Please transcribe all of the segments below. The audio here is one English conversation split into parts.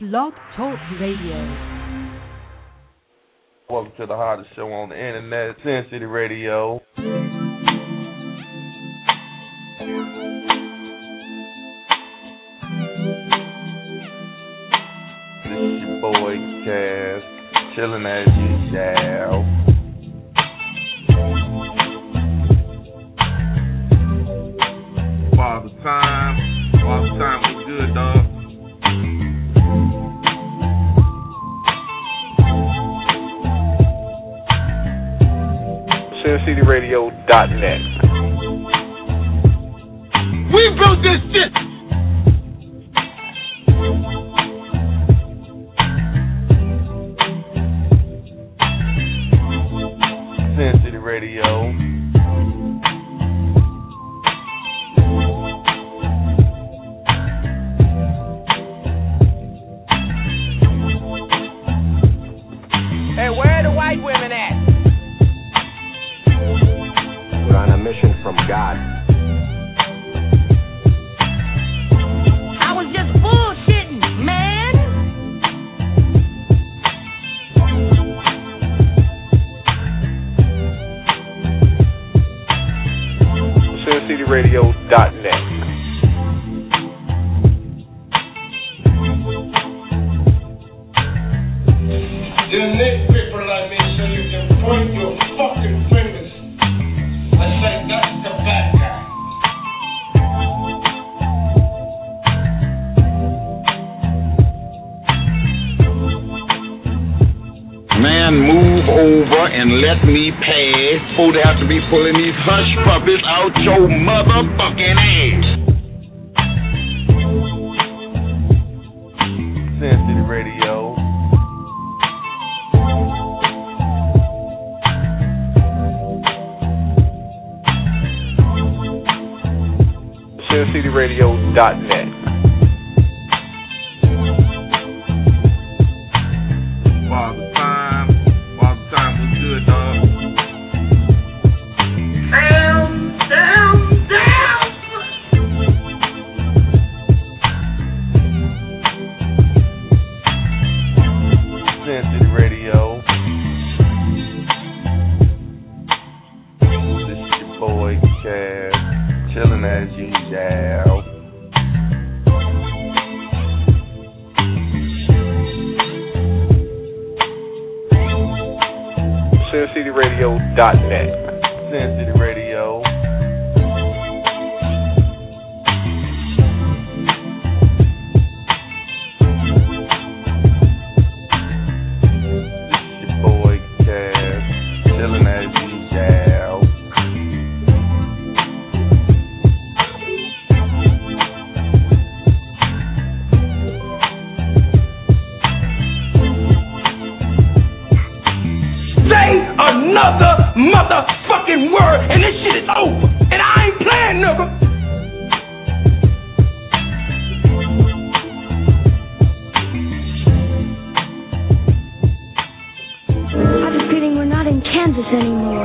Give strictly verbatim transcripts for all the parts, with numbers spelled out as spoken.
Blog Talk Radio. Welcome to the hottest show on the internet, Sin City Radio. This is your boy, Cass, chilling as usual. Father Time, Father Time was good, dog. Sin City Radio dot net. We built this shit! Sin City Radio. Hey, where are the white women at? We're on a mission from God. I was just bullshitting, man. Sin City Radio dot net. You need people like me so you can point your fucking fingers. I say that's the bad guy. Man, move over and let me pass. Before they have to be pulling these hush puppies out your motherfucking ass. Sin City Radio. Sin City Radio dot net. Father Time, Father Time was good, dog. Down, down, down. Sin City Radio. This is your boy, Cass, chilling as usual. Sin City Radio dot net. Sin City Radio. This is your boy, Cass, chilling as usual. Say another motherfucking word and this shit is over. And I ain't playing, nigga. I have a feeling we're not in Kansas anymore.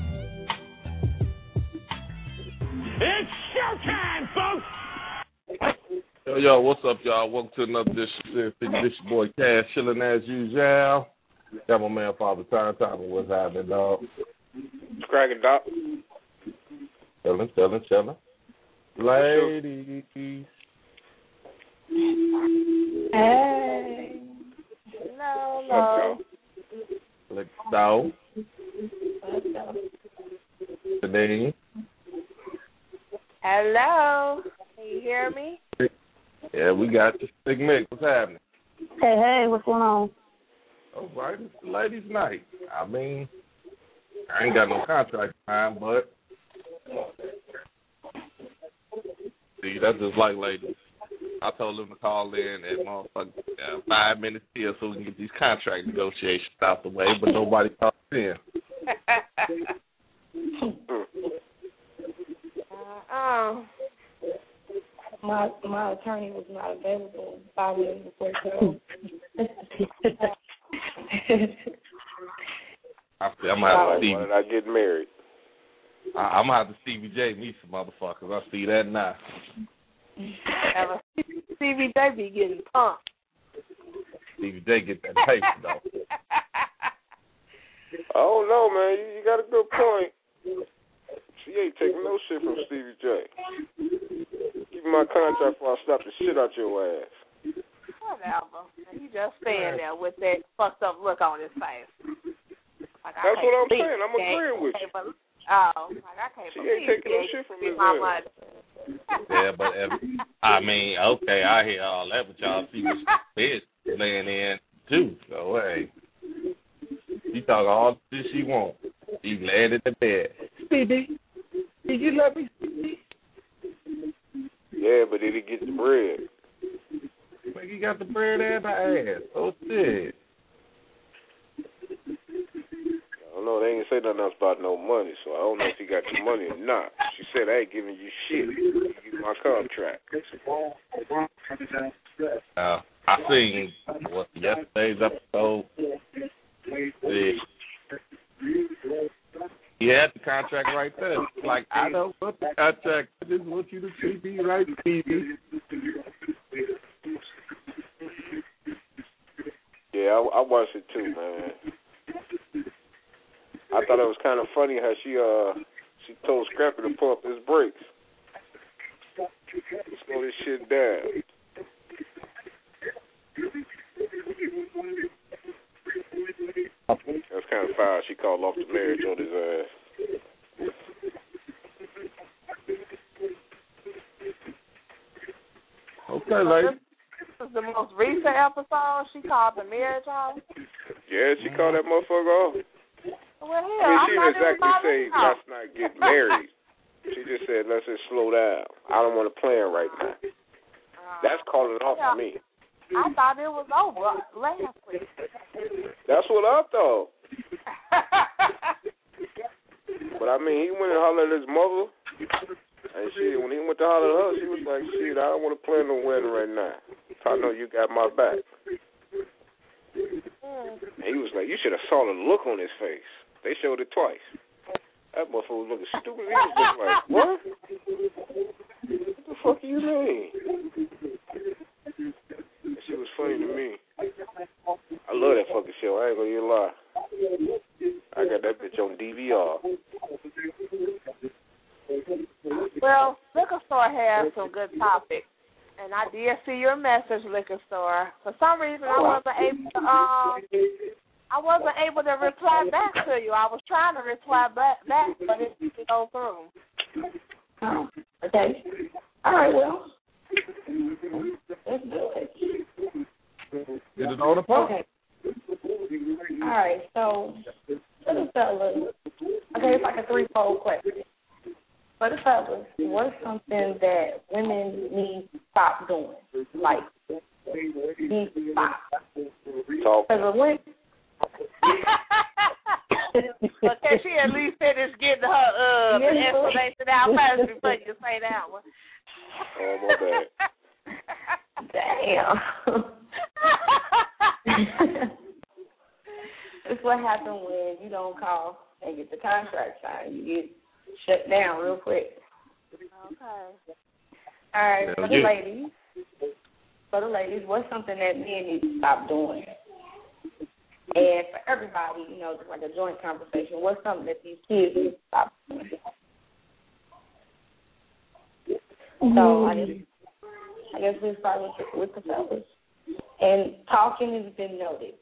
It's showtime, folks. Yo, yo, what's up, y'all? Welcome to another edition of Sin City. This your boy, Cass, chilling as usual. Got my man, Father Time. Time what's happening, dog? Scragging Doc. Chilling, chilling, chilling. Ladies. Hey. No, no. Let's go. Let's go. Today. Hello. Can you hear me? Yeah, we got the Big Mick. What's happening? Hey, hey, what's going on? All right, it's the ladies' night. I mean, I ain't got no contract time, but see, that's just like ladies. I told them to call in at motherfucking uh, five minutes here so we can get these contract negotiations out the way, but nobody called in. uh-uh. My my attorney was not available five minutes before twelve. I, I'm gonna have to see. Why did I get married? I, I'm gonna have to C B J me some motherfuckers. I see that now. C B J be getting pumped. Stevie J get that paper though. I don't know, man. You, you got a good point. She ain't taking no shit from Stevie J. Give me my contract before I slap the shit out your ass. Whatever. He just standing there with that fucked up look on his face. Like, That's what I'm saying. I'm agreeing with you. Oh, like I can't she ain't taking no shit from his ass. Yeah, but if, I mean, okay, I hear all that, but y'all see what bitch laying in too. So hey, she talking all the shit she want. She laying in the bed. Stevie, did you love me, Stevie? Yeah, but did he get the bread? Like he got the bread and the ass. Oh shit. I don't know, they ain't say nothing else about no money, so I don't know if he got your money or not. She said, I ain't giving you shit. You give my contract. Uh, I seen what yesterday's episode. He had the contract right there. Like, I don't want the contract. I just want you to treat me right, Stevie. Yeah, I, I watched it too, man. I thought it was kind of funny how she uh she told Scrappy to pull up his brakes. Slow this shit down. That's kind of foul. She called off the marriage on his ass. Okay, lady. This is the most recent episode. She called the marriage off. Yeah, she called that motherfucker off. Well, hell, I mean, she I'm didn't exactly say let's not get married. She just said let's just slow down. I don't want to plan right now. Uh, That's calling it off yeah. for me. I thought it was over last week. That's what I thought. But I mean, he went and hollered at his mother, and she, when he went to holler at her, she was like, "Shit, I don't want to plan no wedding right now. I know you got my back." Mm. And he was like, "You should have saw the look on his face. They showed it twice. That motherfucker was looking stupid. He was looking like, what? What the fuck do you mean?" And she was funny to me. I love that fucking show. I ain't gonna even lie. I got that bitch on D V R. Well, Liquor Store has some good topics. And I did see your message, Liquor Store. For some reason, I wasn't able to, um, I wasn't able to reply back to you. I was trying to reply back, back but it didn't go through. Oh, okay. All right, well, let's do it. Is it on the phone? Okay. All right, so for the fellas, okay, it's like a threefold question. For the fellas, what's something that women need to stop doing? Like, need to stop. Talk. Because a woman... Well, can she at least finish getting her uh, explanation out first before you say that one? Oh, my bad. Damn. It's what happens when you don't call and get the contract signed. You get shut down real quick. Okay. All right, for the ladies, for the ladies, what's something that men need to stop doing? And for everybody, you know, just like a joint conversation, what's something that these kids need to stop doing? So I guess, I guess we'll start with the, with the fellas. And talking has been noted.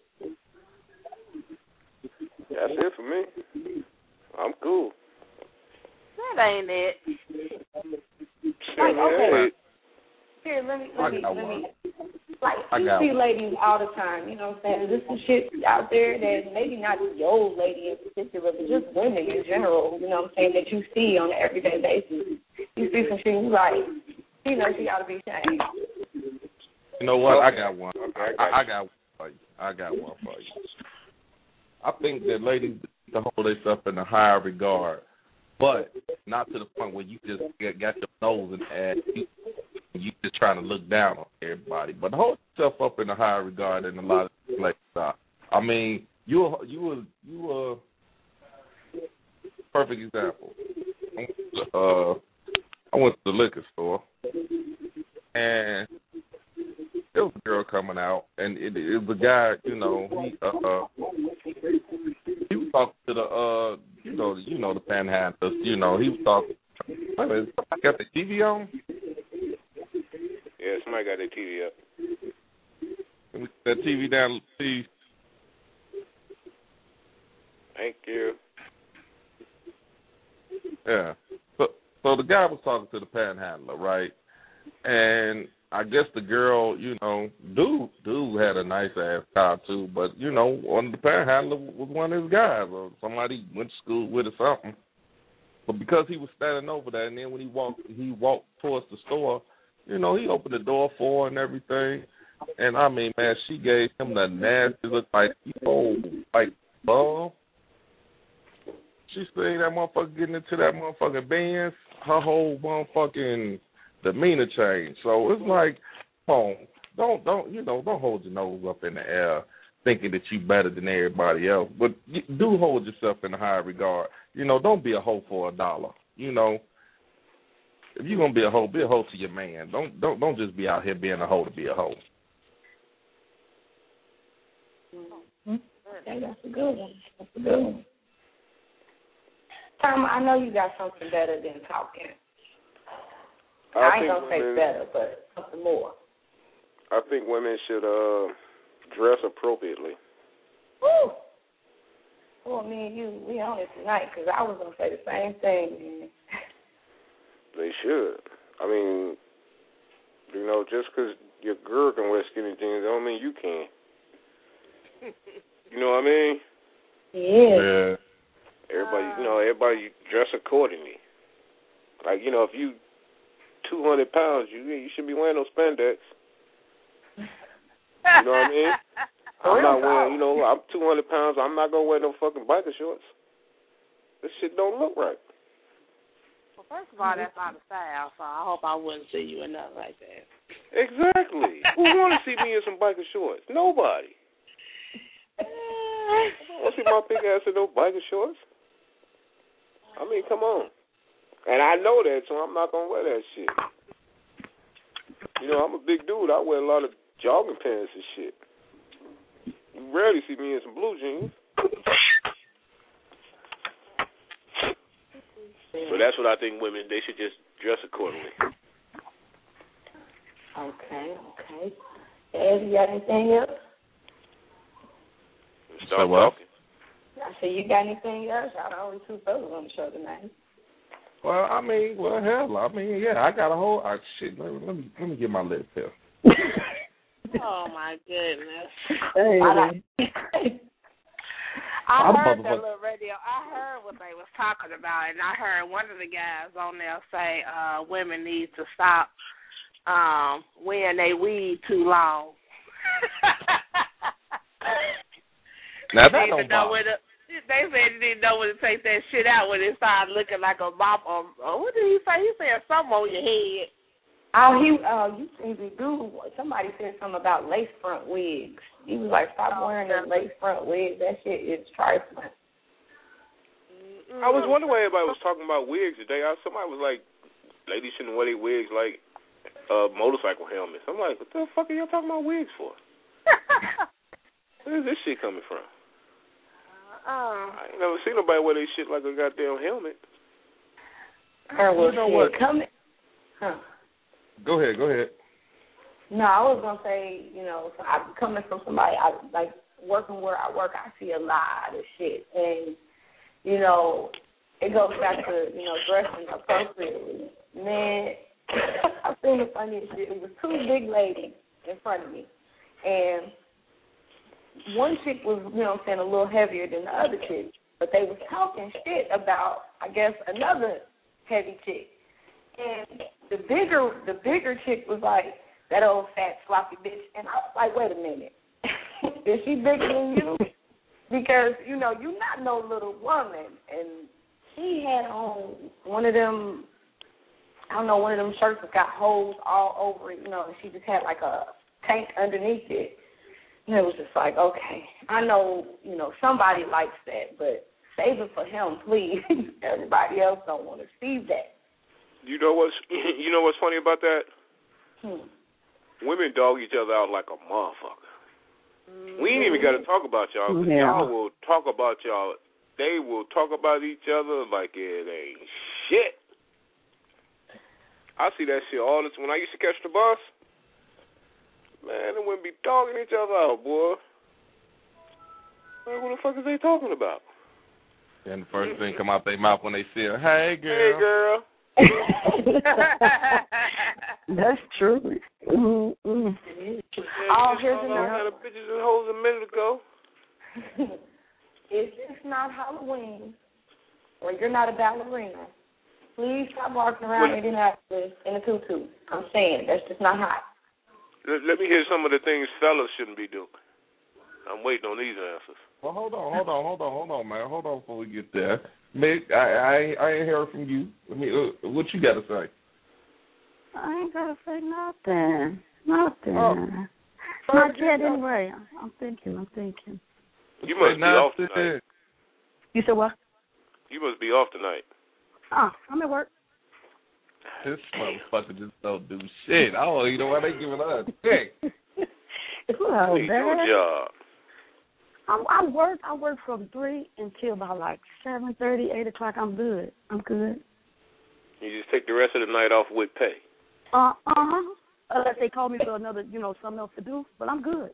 That's it for me. I'm cool. That ain't it. Like, okay. Here, let me, let me, let me. Like, you see ladies all the time, you know what I'm saying? There's some shit out there that maybe not the old lady in particular, but just women in general, you know what I'm saying, that you see on an everyday basis. You see some shit, you like, you know, she ought to be shamed. You know what? I got one. I, I got one for you. I got one for you. I think that ladies to hold themselves in a higher regard, but not to the point where you just get, got your nose in the ass. You, you just trying to look down on everybody, but hold yourself up in a higher regard than a lot of places are. I mean, you you were you were perfect example. Uh, I went to the liquor store, and there was a girl coming out, and it, it was a guy, you know, he uh, uh he was talking to the uh you know you know the panhandlers, you know, he was talking. Wait a minute, somebody got the T V on? Yeah, somebody got their T V up. Let me get that T V down, please. Thank you. Yeah. So so the guy was talking to the panhandler, right? And I guess the girl, you know, dude, dude had a nice ass car too, but you know, one of the panhandler was one of his guys, or somebody went to school with or something. But because he was standing over there, and then when he walked, he walked towards the store, you know, he opened the door for her and everything. And I mean, man, she gave him the nasty look, like, oh, like, bum. She seen that motherfucker getting into that motherfucking Benz, her whole motherfucking demeanor changed. So it's like, come on, don't, don't, you know, don't hold your nose up in the air thinking that you better than everybody else. But do hold yourself in a high regard. You know, don't be a hoe for a dollar. You know, if you're gonna be a hoe, be a hoe to your man. Don't, don't, don't just be out here being a hoe to be a hoe. Mm-hmm. Okay, that's a good one. That's a good one. Tom, I know you got something better than talking. I, I ain't gonna women, say better, but something more. I think women should uh, dress appropriately. Woo! Well, me and you, we on it tonight, because I was gonna say the same thing, man. They should. I mean, you know, just because your girl can wear skinny jeans, don't mean you can. You know what I mean? Yeah. yeah. Everybody, you know, everybody dress accordingly. Like, you know, if you two hundred pounds, you you should be wearing those spandex. You know what I mean? I'm not wearing, you know, I'm two hundred pounds. I'm not gonna wear no fucking biker shorts. This shit don't look right. Well, first of all, that's out of style, so I hope I wouldn't see you in nothing like that. Exactly. Who want to see me in some biker shorts? Nobody. I don't want to see my big ass in no biker shorts. I mean, come on. And I know that, so I'm not going to wear that shit. You know, I'm a big dude. I wear a lot of jogging pants and shit. You rarely see me in some blue jeans. So that's what I think women, they should just dress accordingly. Okay, okay. Ed, you got anything else? Start so talking. I said, you got anything else? Y'all the only two fellas on the show tonight. Well, I mean, well, hell, I mean, yeah, I got a whole, uh, shit, let me, let me, let me get my list here. Oh, my goodness. Hey, I heard that little radio. I heard what they was talking about, and I heard one of the guys on there say uh, women need to stop um, wearing their weed too long. Now, that they, don't know to, they said they didn't know when to take that shit out when it started looking like a mop. Or, or what did he say? He said something on your head. Oh, he, uh, you seem to do. Somebody said something about lace front wigs. He was like, stop wearing that lace front wig. That shit is trifling. I was wondering why everybody was talking about wigs today. I, somebody was like, ladies shouldn't wear their wigs like uh, motorcycle helmets. I'm like, what the fuck are y'all talking about wigs for? Where's this shit coming from? Uh, I ain't never seen nobody wear their shit like a goddamn helmet. I was you know what? coming. Huh. Go ahead, go ahead. No, I was gonna say, you know, I'm coming from somebody I like working where I work. I see a lot of shit, and you know, it goes back to you know dressing appropriately. Man, I've seen the funniest shit. It was two big ladies in front of me, and one chick was, you know, saying a little heavier than the other chick, but they was talking shit about, I guess, another heavy chick. And the bigger the bigger chick was like, that old fat sloppy bitch. And I was like, wait a minute. Is she bigger than you? Because, you know, you're not no little woman. And she had on one of them, I don't know, one of them shirts that got holes all over it, you know, and she just had like a tank underneath it. And it was just like, okay, I know, you know, somebody likes that, but save it for him, please. Everybody else don't want to see that. You know what's you know what's funny about that? Hmm. women dog each other out like a motherfucker. We ain't even got to talk about y'all. Cause Yeah. Y'all will talk about y'all. They will talk about each other like it ain't shit. I see that shit all the time. When I used to catch the bus, man, they wouldn't be dogging each other out, boy. Man, what the fuck is they talking about? And the first thing come out their mouth when they see her, hey, girl. Hey, girl. That's true. Mm-hmm. Yeah, oh, here's another. I bitches and hoes a minute ago. If it's not Halloween or you're not a ballerina, please stop walking around what? Indianapolis in a tutu. I'm saying that's just not hot. Let, let me hear some of the things fellas shouldn't be doing. I'm waiting on these answers. Well, hold on, hold on, hold on, hold on, man. Hold on before we get there. Mick, I, I, I ain't heard from you. I mean, uh, what you got to say? I ain't got to say nothing. Nothing. Oh. Not yet, anyway. I'm thinking, I'm thinking. You must be off tonight. You said what? You must be off tonight. Oh, I'm at work. This motherfucker just don't do shit. I don't even know why they giving us shit. Well, you your job. I, I work. I work from three until about like seven thirty, eight o'clock. I'm good. I'm good. You just take the rest of the night off with pay. Uh uh huh. Unless they call me for another, you know, something else to do. But I'm good.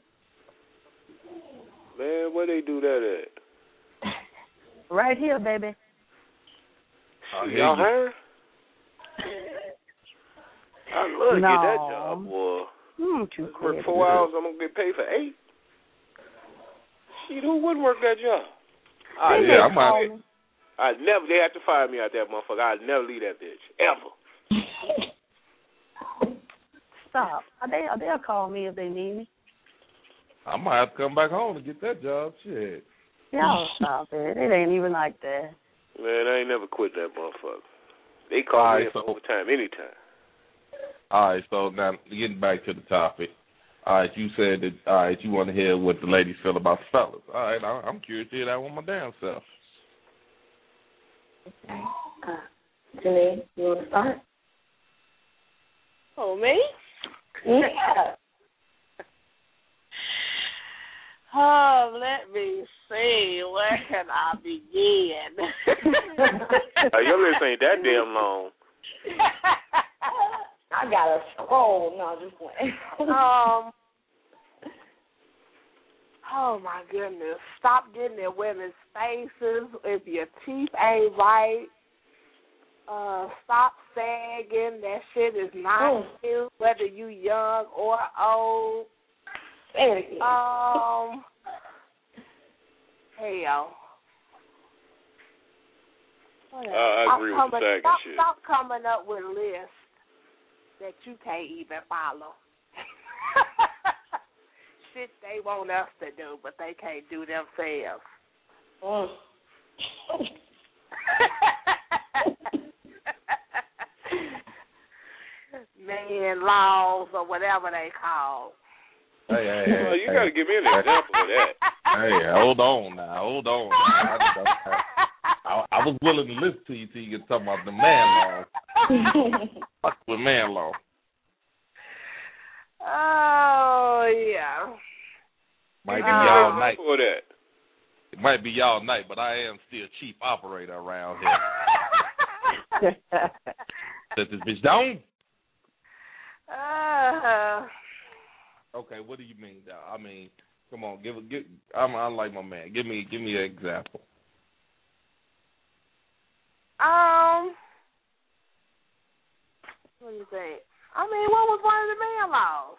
Man, where they do that at? Right here, baby. Oh, y'all hiring? I love to no. get that job, boy. Mm, work four hours, I'm gonna get paid for eight. Shit, who wouldn't work that job? I yeah, I'm out. I'd never. They have to fire me out there, motherfucker. I'd never leave that bitch ever. Stop. They they'll call me if they need me. I might have to come back home to get that job. Shit. Y'all stop it. It ain't even like that. Man, I ain't never quit that motherfucker. They call all me right, for so, overtime anytime. All right, so now getting back to the topic. All right, you said that. All right, you want to hear what the ladies feel about the fellas. All right, I'm curious to hear that one my damn self. Okay. Uh, Janine, you want to start? Oh, me? Yeah. Oh, let me see. Where can I begin? Oh, your list ain't that damn long. I got to scroll. No, just playing. um. Oh, my goodness. Stop getting in women's faces if your teeth ain't right. Uh, stop sagging. That shit is not mm. cute, whether you young or old. Um, hell. Uh, I agree stop with the coming, sagging stop, shit. Stop coming up with lists that you can't even follow. Shit they want us to do, but they can't do themselves. Mm. Man laws or whatever they call. Hey, hey, hey, well, you hey. got to give me an example of that. Hey, hold on now, hold on. I, I, I, I was willing to listen to you till you get talking about the man law. Fuck with man law. Oh yeah. Might be uh, y'all night. For that. It might be y'all night, but I am still chief operator around here. Set this bitch down. Uh, okay, what do you mean, though? I mean, come on, give give. I'm I like my man. Give me give me an example. Um, what do you think? I mean, what was one of the man laws?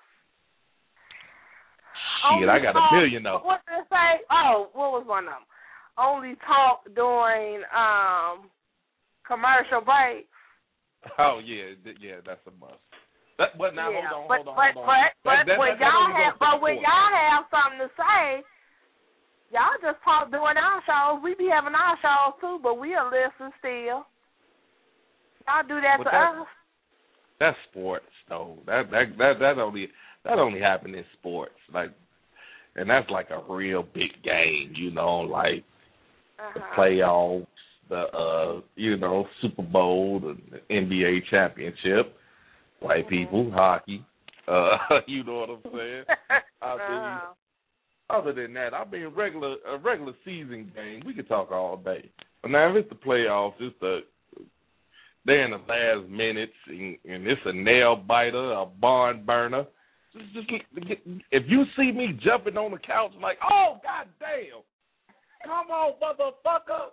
Shit, Only I got talk, a billion of them. What did it say? Oh, what was one of them? Only talk during um commercial breaks. Oh yeah, th- yeah, that's a must. That, but now yeah, hold on, but, hold on, but, hold on. But, but, that, that, when that, y'all that have, but when y'all have something to say, y'all just talk during our shows. We be having our shows too, but we'll listen still. Y'all do that but to that, us. That's sports, though. That that that that only that only happen in sports, like, and that's like a real big game, you know, like uh-huh. the playoffs, the uh, you know, Super Bowl, the N B A championship. White people, hockey, Uh, you know what I'm saying? I mean, uh-huh. other than that, I mean, regular a regular season game, we could talk all day. But now if it's the playoffs, it's the they're in the last minutes, and, and it's a nail biter, a barn burner. Just, just, if you see me jumping on the couch like, oh, god damn, come on, motherfucker,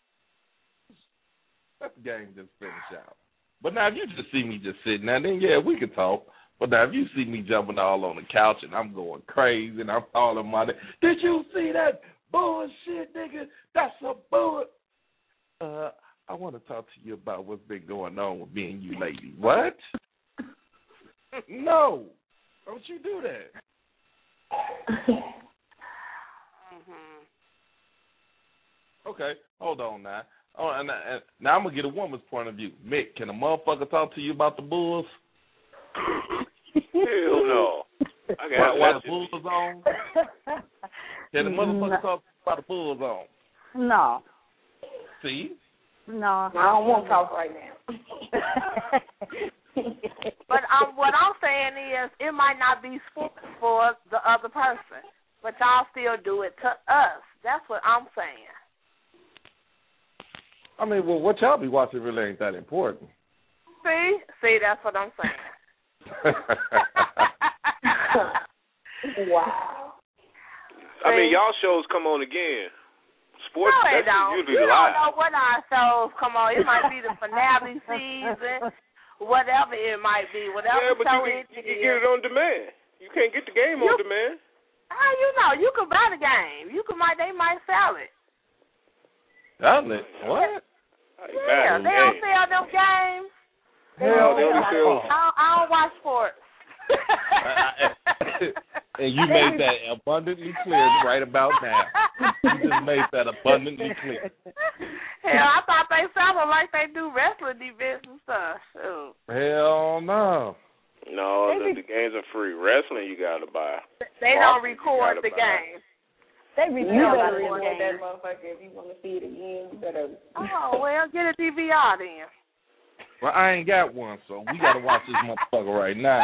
let the game just finish out. But now if you just see me just sitting there, then yeah, we can talk. But now if you see me jumping all on the couch and I'm going crazy and I'm calling my name, did you see that bullshit, nigga? That's a bull. Uh, I want to talk to you about what's been going on with me and you lately. What? No. Don't you do that. mm-hmm. Okay, hold on now. Oh, and, and now I'm going to get a woman's point of view. Mick, can a motherfucker talk to you about the Bulls? Hell no. I got while, while the Bulls is on? Can the motherfucker no. talk about the Bulls on? No. See? No. I don't want to talk right now. But um, what I'm saying is it might not be sports for the other person, but y'all still do it to us. That's what I'm saying. I mean, well, what y'all be watching really ain't that important. See? See, that's what I'm saying. Wow. I mean, y'all shows come on again. Sports, no, that's don't. usually You live. don't know what our shows come on. It might be the finale season, whatever it might be, whatever yeah, but show you can, it you can is. get it on demand. You can't get the game you, on demand. How you know? You can buy the game. You can might they might sell it. Sell it? What? Yeah, they don't sell them games. Hell, they don't sell. I don't, I don't watch sports. And you made that abundantly clear right about now. You just made that abundantly clear. Hell, I thought they sounded like they do wrestling events and stuff. Shoot. Hell no. No, the, the games are free. Wrestling you gotta buy. They don't record the game. They You better record that motherfucker if you want to see it again. You better. Oh well, get a D V R then. Well, I ain't got one, so we gotta watch this motherfucker right now.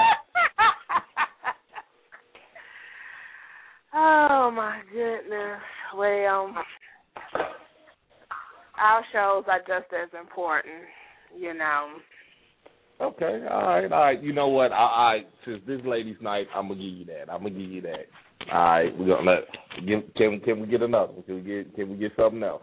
Oh my goodness. Well, our shows are just as important, you know. Okay, all right, all right. You know what? I, I since this ladies' night, I'm gonna give you that. I'm gonna give you that. All right, we're gonna let. Give, can can we get another one? Can we get Can we get something else?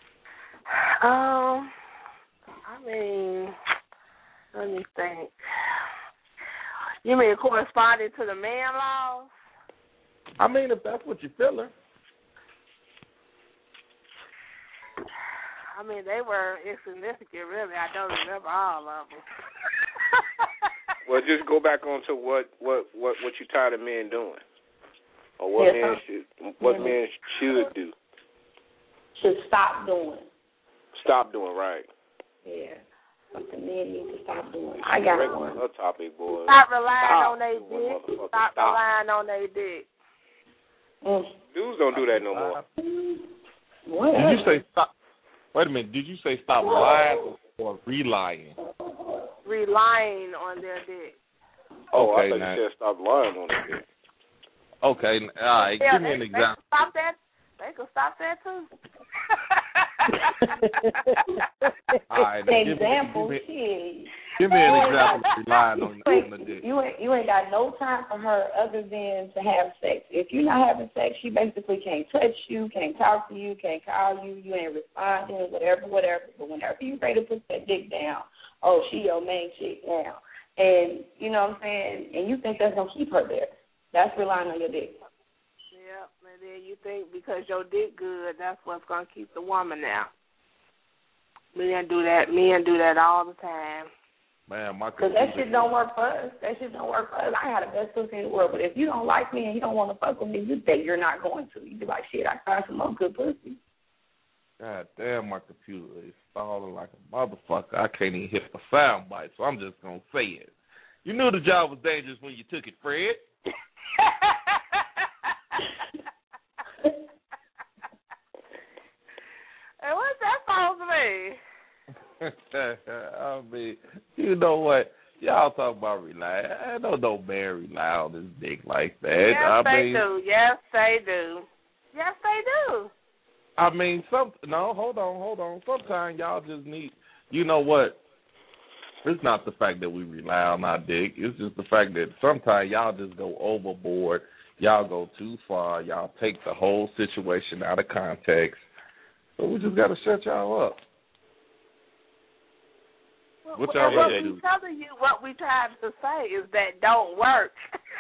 Um, I mean, let me think. You mean corresponding to the man laws? I mean, if that's what you're feeling. I mean, they were insignificant, really. I don't remember all of them. Well, just go back on to what what what what you tired of men doing, or what yes, men should what yeah. men should do. Should stop doing. Stop doing, right? Yeah. Something men need to stop doing. I got Regular one. A topic, boy. Stop relying stop on their dick. Stop, stop relying on their dick. Mm. Dudes don't do that no more. What? Did you say stop? Wait a minute. Did you say stop lying or relying? Relying on their dick. Oh, okay, I thought now. you said stop lying on their dick. Okay, all right. Yeah, give me they, an example. They stop that. They could stop that too. All right, example, give me, shit. Give me an example of relying on, on the dick. You ain't, you ain't got no time for her other than to have sex. If you're not having sex, she basically can't touch you, can't talk to you, can't call you, you ain't responding, whatever, whatever. But whenever you ready to put that dick down, oh, she your main chick now. And, you know what I'm saying, and you think that's going to keep her there. That's relying on your dick. Yeah, and then you think because your dick good, that's what's going to keep the woman now. Men do that. Men do that all the time. Man, my Because that shit don't work for us. That shit don't work for us. I had the best pussy in the world, but if you don't like me and you don't want to fuck with me, you think you're not going to. You be like, shit, I found some more good pussy. God damn, my computer is stalling like a motherfucker. I can't even hit the sound bite, so I'm just going to say it. You knew the job was dangerous when you took it, Fred. Hey, what's that supposed to mean? I mean, you know what? Y'all talk about relax. I don't know man rely on this dick like that. Yes, I they mean, do. Yes, they do. Yes, they do. I mean, some no, hold on, hold on. Sometimes y'all just need, you know what? It's not the fact that we rely on our dick. It's just the fact that sometimes y'all just go overboard. Y'all go too far. Y'all take the whole situation out of context. So we just got to shut y'all up. Well, what y'all what ready to we do? telling you, what we trying to say is that don't work.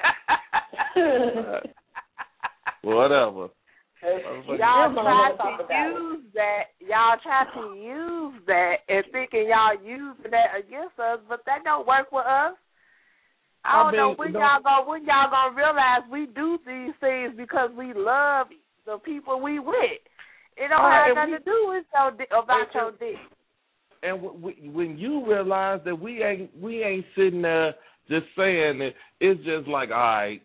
Whatever. Y'all try to use that. Y'all try to use that and thinking y'all using that against us, but that don't work with us. I don't I mean, know when y'all gonna when y'all gonna realize we do these things because we love the people we with. It don't uh, have nothing we, to do with your about your dick. And w- when you realize that we ain't we ain't sitting there just saying that, it's just like, all right,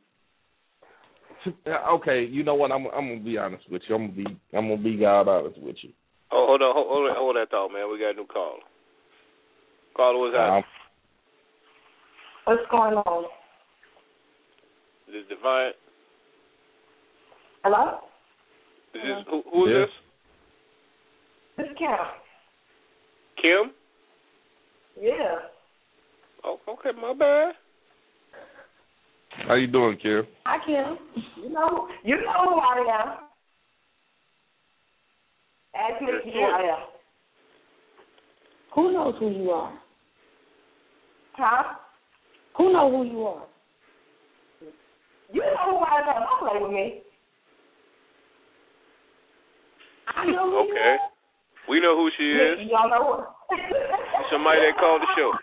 okay, you know what? I'm I'm gonna be honest with you. I'm gonna be I'm gonna be God honest with you. Oh, hold on, hold on, hold that thought, man. We got a new caller. Caller, what's that? Um, What's going on? This is Defiant. Hello? This is, who, who is yeah. this? This is Kim. Kim? Yeah. Oh, okay, my bad. How you doing, Kim? Hi, Kim. You know, you know who I am. Ask me who I am. Who knows who you are? Huh? Who knows who you are? You know who I am. Don't play with me. I know who okay. you are. We know who she is. Y'all know her. Somebody that called the show.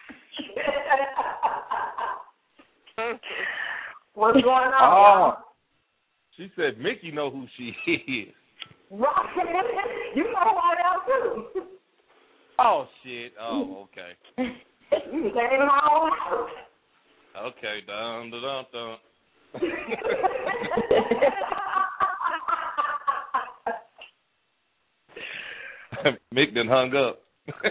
What's going on? Oh, she said Mickey know who she is. Right. You know who I am too. Oh shit. Oh, okay. You came in my own house. Okay, dun dun dun dun. Mick done hung up.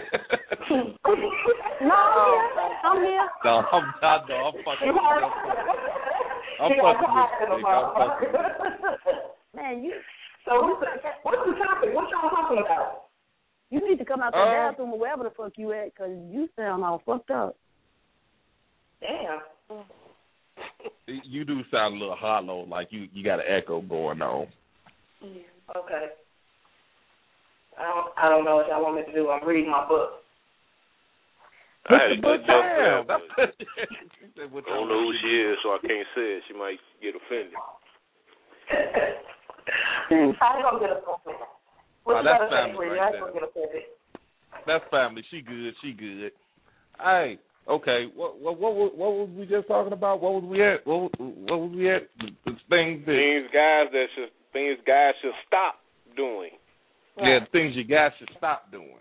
No, I'm here. No, I'm not. No, I'm fucking. I'm fucking with I'm fucking Man, you. So what's the, what's the topic? What y'all talking about? You need to come out the uh, bathroom or wherever the fuck you at, because you sound all fucked up. Damn. You do sound a little hollow, like you, you got an echo going on. Yeah. Okay. I don't, I don't know what y'all want me to do. I'm reading my book. I had a good joke there, but I don't know who she is, so I can't say it. She might get offended. I ain't gonna get offended. Oh, that's family right there. That's family. She good. She good. Hey, okay. What what what what, what was we just talking about? What was we at? What what was we at? The things that things guys that should things guys should stop doing. Yeah, the things you guys should stop doing.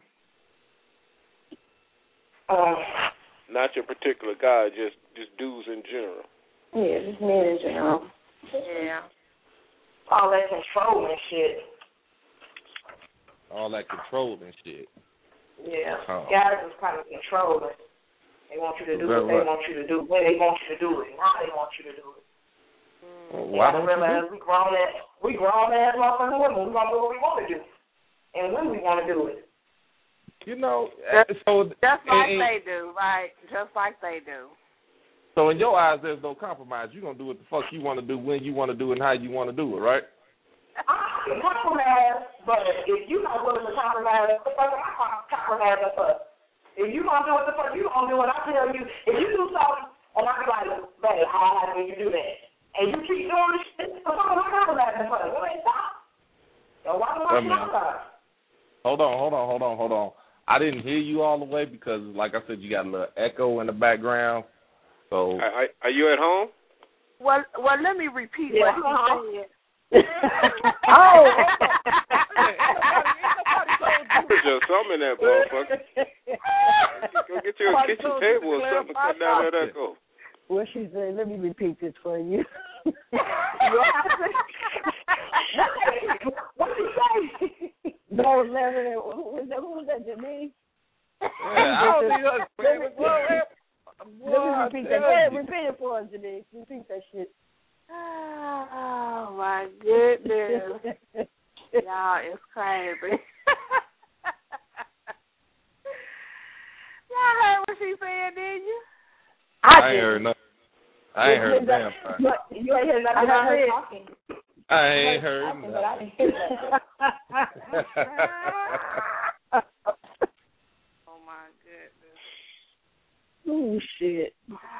Uh, Not your particular guy, just just dudes in general. Yeah, just men in general. Yeah. All that controlling shit. All that controlling shit. Yeah. Oh. Guys is kind of controlling. They want you to do what they want you to do, when they want you to do it, how they want you to do it. Well, why don't realize you do? we grown ass, we grown ass motherfucking women. We gonna do what we want to do, and when we want to do it. You know, just, so just like and, they do, right? Just like they do. So in your eyes, there's no compromise. You're gonna do what the fuck you want to do, when you want to do it, and how you want to do it, right? I can compromise, but if you're not willing to compromise, what the fuck am I compromising for? If you gonna do what the fuck you gonna do, and I tell you, if you do something, and I be like, babe, how happened when you do that? And you keep doing this shit, what the fuck am I compromising for? You ain't stop. So why do I compromise? Hold on, hold on, hold on, hold on. I didn't hear you all the way because, like I said, you got a little echo in the background. So, are, are you at home? Well, well, let me repeat yeah, what he said. Oh, there's something in that motherfucker. Go get you a kitchen table or something. Cut down that echo. What she said? Let me repeat this for you. What did you say? No, Larry. Who was that? Who was that? Janine? Yeah, I don't need her. Let me repeat that. Go ahead, repeat it for us, Denise. Repeat that shit. Oh, my goodness. Y'all, it's crazy. Y'all heard what she said, didn't you? I, I ain't heard nothing. I ain't heard a damn thing. You ain't heard nothing about her talking. I ain't heard nothing. But I didn't hear that. Oh, my goodness. Oh, shit.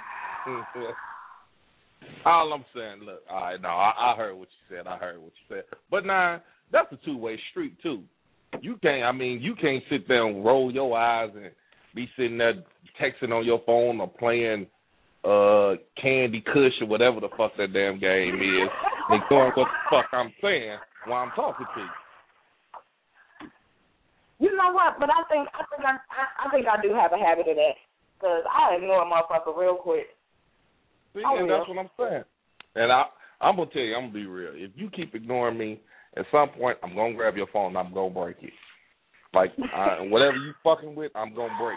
All I'm saying, look, all right, no, I, I heard what you said. I heard what you said. But now, that's a two-way street, too. You can't, I mean, you can't sit there and roll your eyes and be sitting there texting on your phone or playing uh, Candy Kush or whatever the fuck that damn game is, ignoring what the fuck I'm saying while I'm talking to you. You know what? But I think I think I, I think I do have a habit of that because I ignore a motherfucker real quick. See, oh, and yeah. that's what I'm saying. And I, I'm gonna tell you, I'm gonna be real. If you keep ignoring me, at some point I'm gonna grab your phone and I'm gonna break it. Like I, whatever you fucking with, I'm gonna break.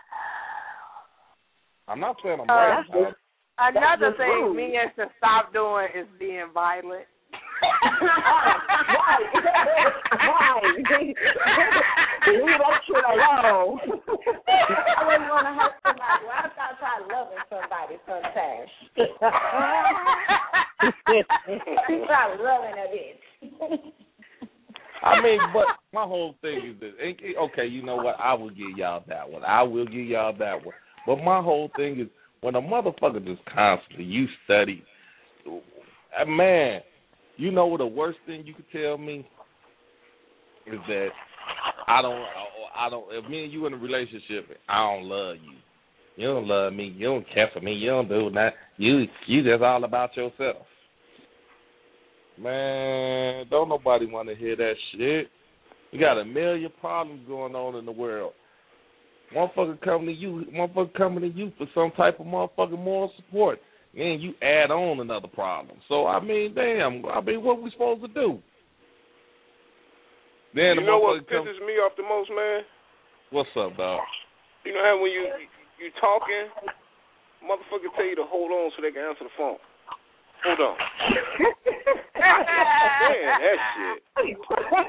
I'm not saying I'm right. Uh, another thing rude. me and should stop doing is being violent. Right. Right. Leave that shit alone. I wouldn't want to hurt somebody. Well, I thought I tried loving somebody sometimes. You try loving a bitch. I mean, but my whole thing is this. Okay, you know what? I will give y'all that one. I will give y'all that one. But my whole thing is when a motherfucker just constantly, you study, man, you know what the worst thing you could tell me is that I don't, I don't, if me and you in a relationship, I don't love you. You don't love me. You don't care for me. You don't do that. You, you just all about yourself. Man, don't nobody want to hear that shit. You got a million problems going on in the world. Motherfucker coming to you, motherfucker coming to you for some type of motherfucking moral support. And you add on another problem. So, I mean, damn, I mean, what we supposed to do? Then you know what pisses me off the most, man? What's up, dog? You know how when you you talking, motherfucker tell you to hold on so they can answer the phone. Hold on. Man, that shit.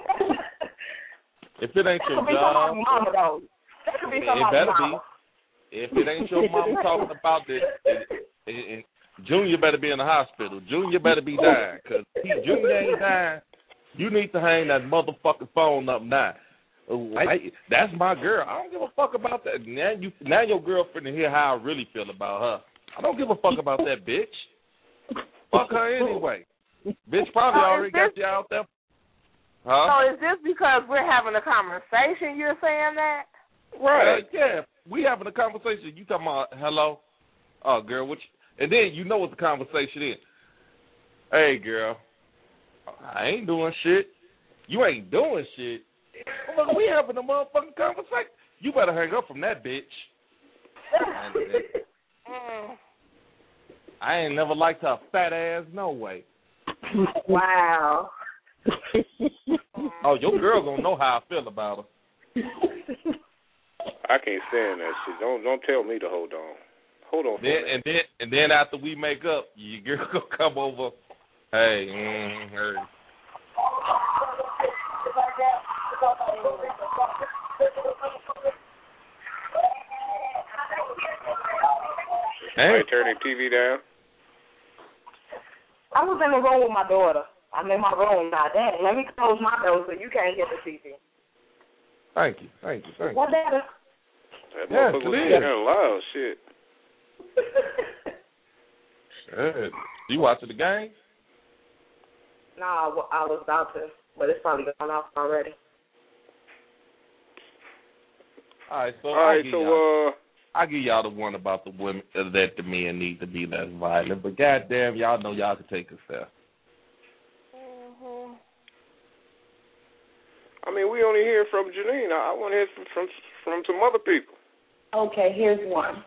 If it ain't your job, it better be. If it ain't your mama talking about this, it, it, it, Junior better be in the hospital. Junior better be dying. Because Junior ain't dying. You need to hang that motherfucking phone up now. Hey, that's my girl. I don't give a fuck about that. Now you, now your girlfriend to hear how I really feel about her. I don't give a fuck about that bitch. Fuck her anyway. Bitch probably already got you out there. Huh? So is this because we're having a conversation you're saying that? Right. Uh, yeah. We having a conversation. You talking about, hello? Oh, girl, what you, and then you know what the conversation is. Hey, girl, I ain't doing shit. You ain't doing shit. Well, look, we having a motherfucking conversation. You better hang up from that bitch. I ain't never liked her fat ass no way. Wow. Oh, your girl gonna know how I feel about her. I can't stand that shit. Don't don't tell me to hold on. Hold on. Then, and then and then after we make up, your girl gonna come over. Hey, mm, hey. Hey, turning T V down. I was in the room with my daughter. I'm in my room now. Daddy, let me close my door so you can't hear the T V. Thank you, thank you, thank you. What, Daddy? That motherfucker was kind of loud, shit. Shit. You watching the game? No, I, I was about to, but it's probably gone off already. All right, so all right, so uh, I give y'all the one about the women uh, that the men need to be less violent, but goddamn, y'all know y'all can take a step. Mm-hmm. I mean, we only hear from Janine. I, I want to hear from, from from some other people. Okay, here's one.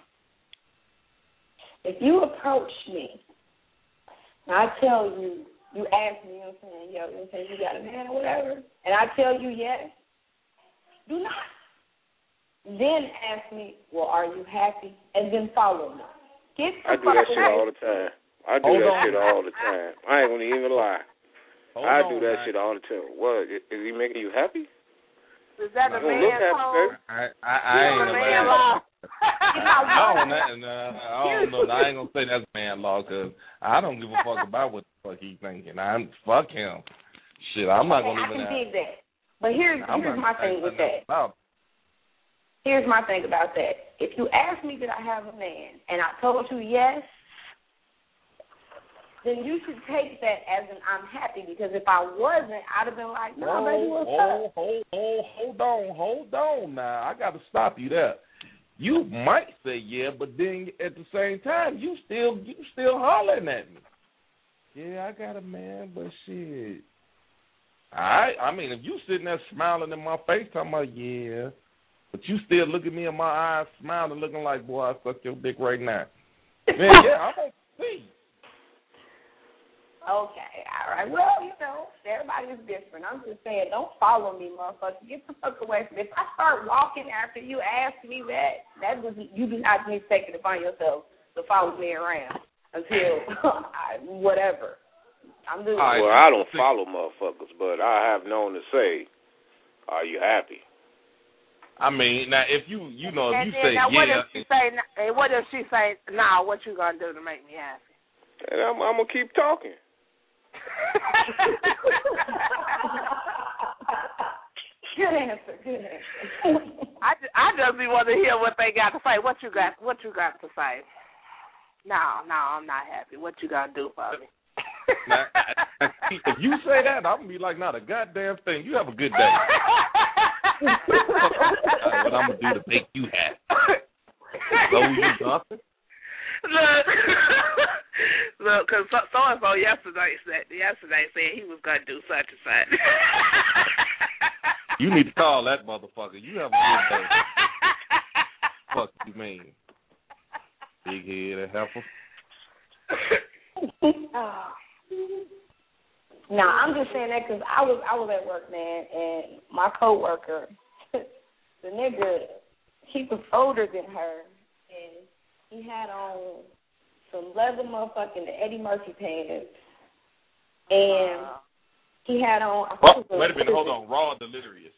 If you approach me, and I tell you, you ask me, you know what I'm saying, yo, you know what I'm saying, you got a man or whatever, and I tell you yes, do not. then ask me, well, are you happy? And then follow me. Get I do that shit away. all the time. I do Hold that on. shit all the time. I ain't gonna even lie. Hold I on, do that man. shit all the time. What? Is he making you happy? Is that a You don't look man's happy, home? baby. I, I, I ain't a gonna man lie. law. I don't, know, I don't know. I ain't gonna say that's man law because I don't give a fuck about what the fuck he's thinking. I'm fuck him. Shit, I'm not Okay, gonna I even. can dig that. But here's I'm here's not my thing with that. About. Here's my thing about that. If you ask me, did I have a man, and I told you yes, then you should take that as an I'm happy, because if I wasn't, I'd have been like, no, oh, baby, what's oh, up? Hold, hold, hold on, hold on now. I got to stop you there. You might say yeah, but then at the same time, you still you still hollering at me. Yeah, I got a man, but shit. I I mean, if you sitting there smiling in my face, talking about yeah, but you still looking me in my eyes, smiling, looking like, boy, I suck your dick right now. Man, yeah, I'm gonna see. Okay, all right. Well, you know, everybody is different. I'm just saying, don't follow me, motherfucker. Get the fuck away from me. If I start walking after you ask me that, that was you do not need to take it upon yourself to follow me around until I, whatever. I'm doing. Well, I don't follow motherfuckers, but I have known to say, "Are you happy?" I mean, now if you you know if And you then, say now, what yeah, if she say? And what if she say, "Nah, what you gonna do to make me happy?" And I'm, I'm gonna keep talking. Good answer. Good answer. I, I just be want to hear what they got to say. What you got? What you got to say? No, no, I'm not happy. What you gonna do for me? now, if you say that, I'm gonna be like, not a goddamn thing. You have a good day. What I'm gonna do to make you happy? So you nothing? Look, look, because so, so and so yesterday said yesterday said he was gonna do such and such. You need to call that motherfucker. You have a good day. Fuck you mean, big head and heifer. No, I'm just saying that because I was I was at work, man, and my coworker, the nigga, he was older than her, and he had on some leather motherfucking Eddie Murphy pants, and he had on. I Oh, was wait a minute, hold on, Raw Delirious.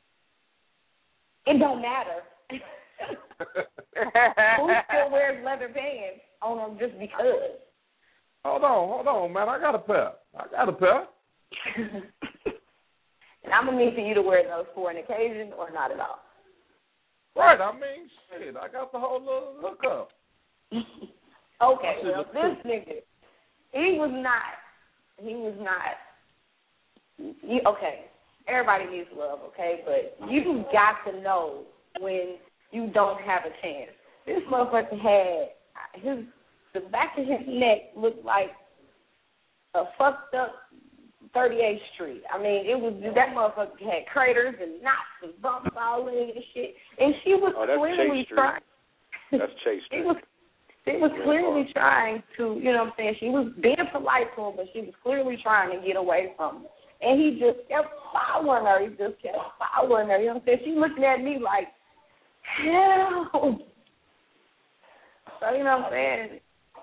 It don't matter. Who still wears leather pants on them just because? Hold on, hold on, man. I got a pair. I got a pair. And I'm gonna need for you to wear those for an occasion or not at all. Right. I mean, shit. I got the whole little hookup. Okay. Well, this nigga, he was not. He was not. You, okay. Everybody needs love, okay? But you got to know when you don't have a chance. This motherfucker had his the back of his neck looked like a fucked up thirty-eighth Street. I mean, it was that motherfucker had craters and knots and bumps all in it and shit. And she was oh, that's clearly Chase Street. trying. That's Chase Street. She was, she was clearly trying to, you know what I'm saying? She was being polite to him, but she was clearly trying to get away from him. And he just kept following her. He just kept following her. You know what I'm saying? She looking at me like, hell. So, you know what I'm saying?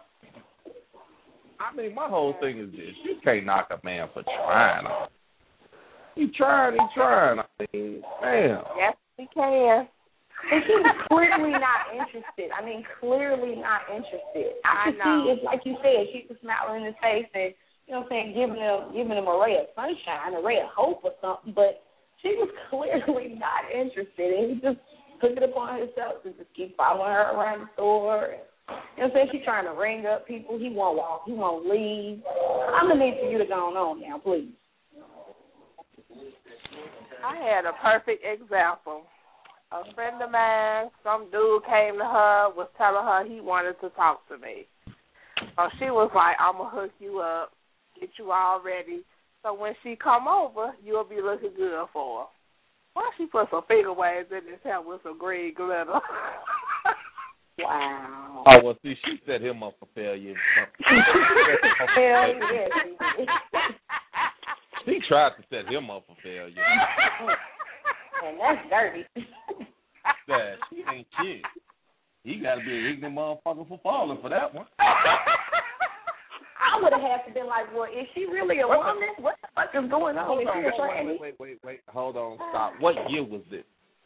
I mean, my whole thing is this. You can't knock a man for trying. He trying, he trying. I mean, damn. Yes, he can. And she was clearly not interested. I mean, clearly not interested. I, I could see, it's like you said, she was smiling in his face and, you know what I'm saying, giving him, giving him a ray of sunshine, a ray of hope or something, but she was clearly not interested. And he just took it upon himself to just keep following her around the store. And, you know what I'm saying? She's trying to ring up people. He won't walk. He won't leave. I'm going to need for you to go on now, please. I had a perfect example. A friend of mine, some dude came to her, was telling her he wanted to talk to me. So she was like, I'm going to hook you up, get you all ready. So when she come over, you'll be looking good for her. Why she put some finger waves in his hair with some green glitter? Wow. Oh, well, see, she set him up for failure. Hell yes, she did. She tried to set him up for failure. And that's dirty. mustache. She ain't shit. He got to be an ignorant motherfucker for falling for that one. I would have had to been like, well, is she really a woman? What the fuck is going on? Hold on, wait, wait, wait, wait, wait. Hold on, stop. What year was this?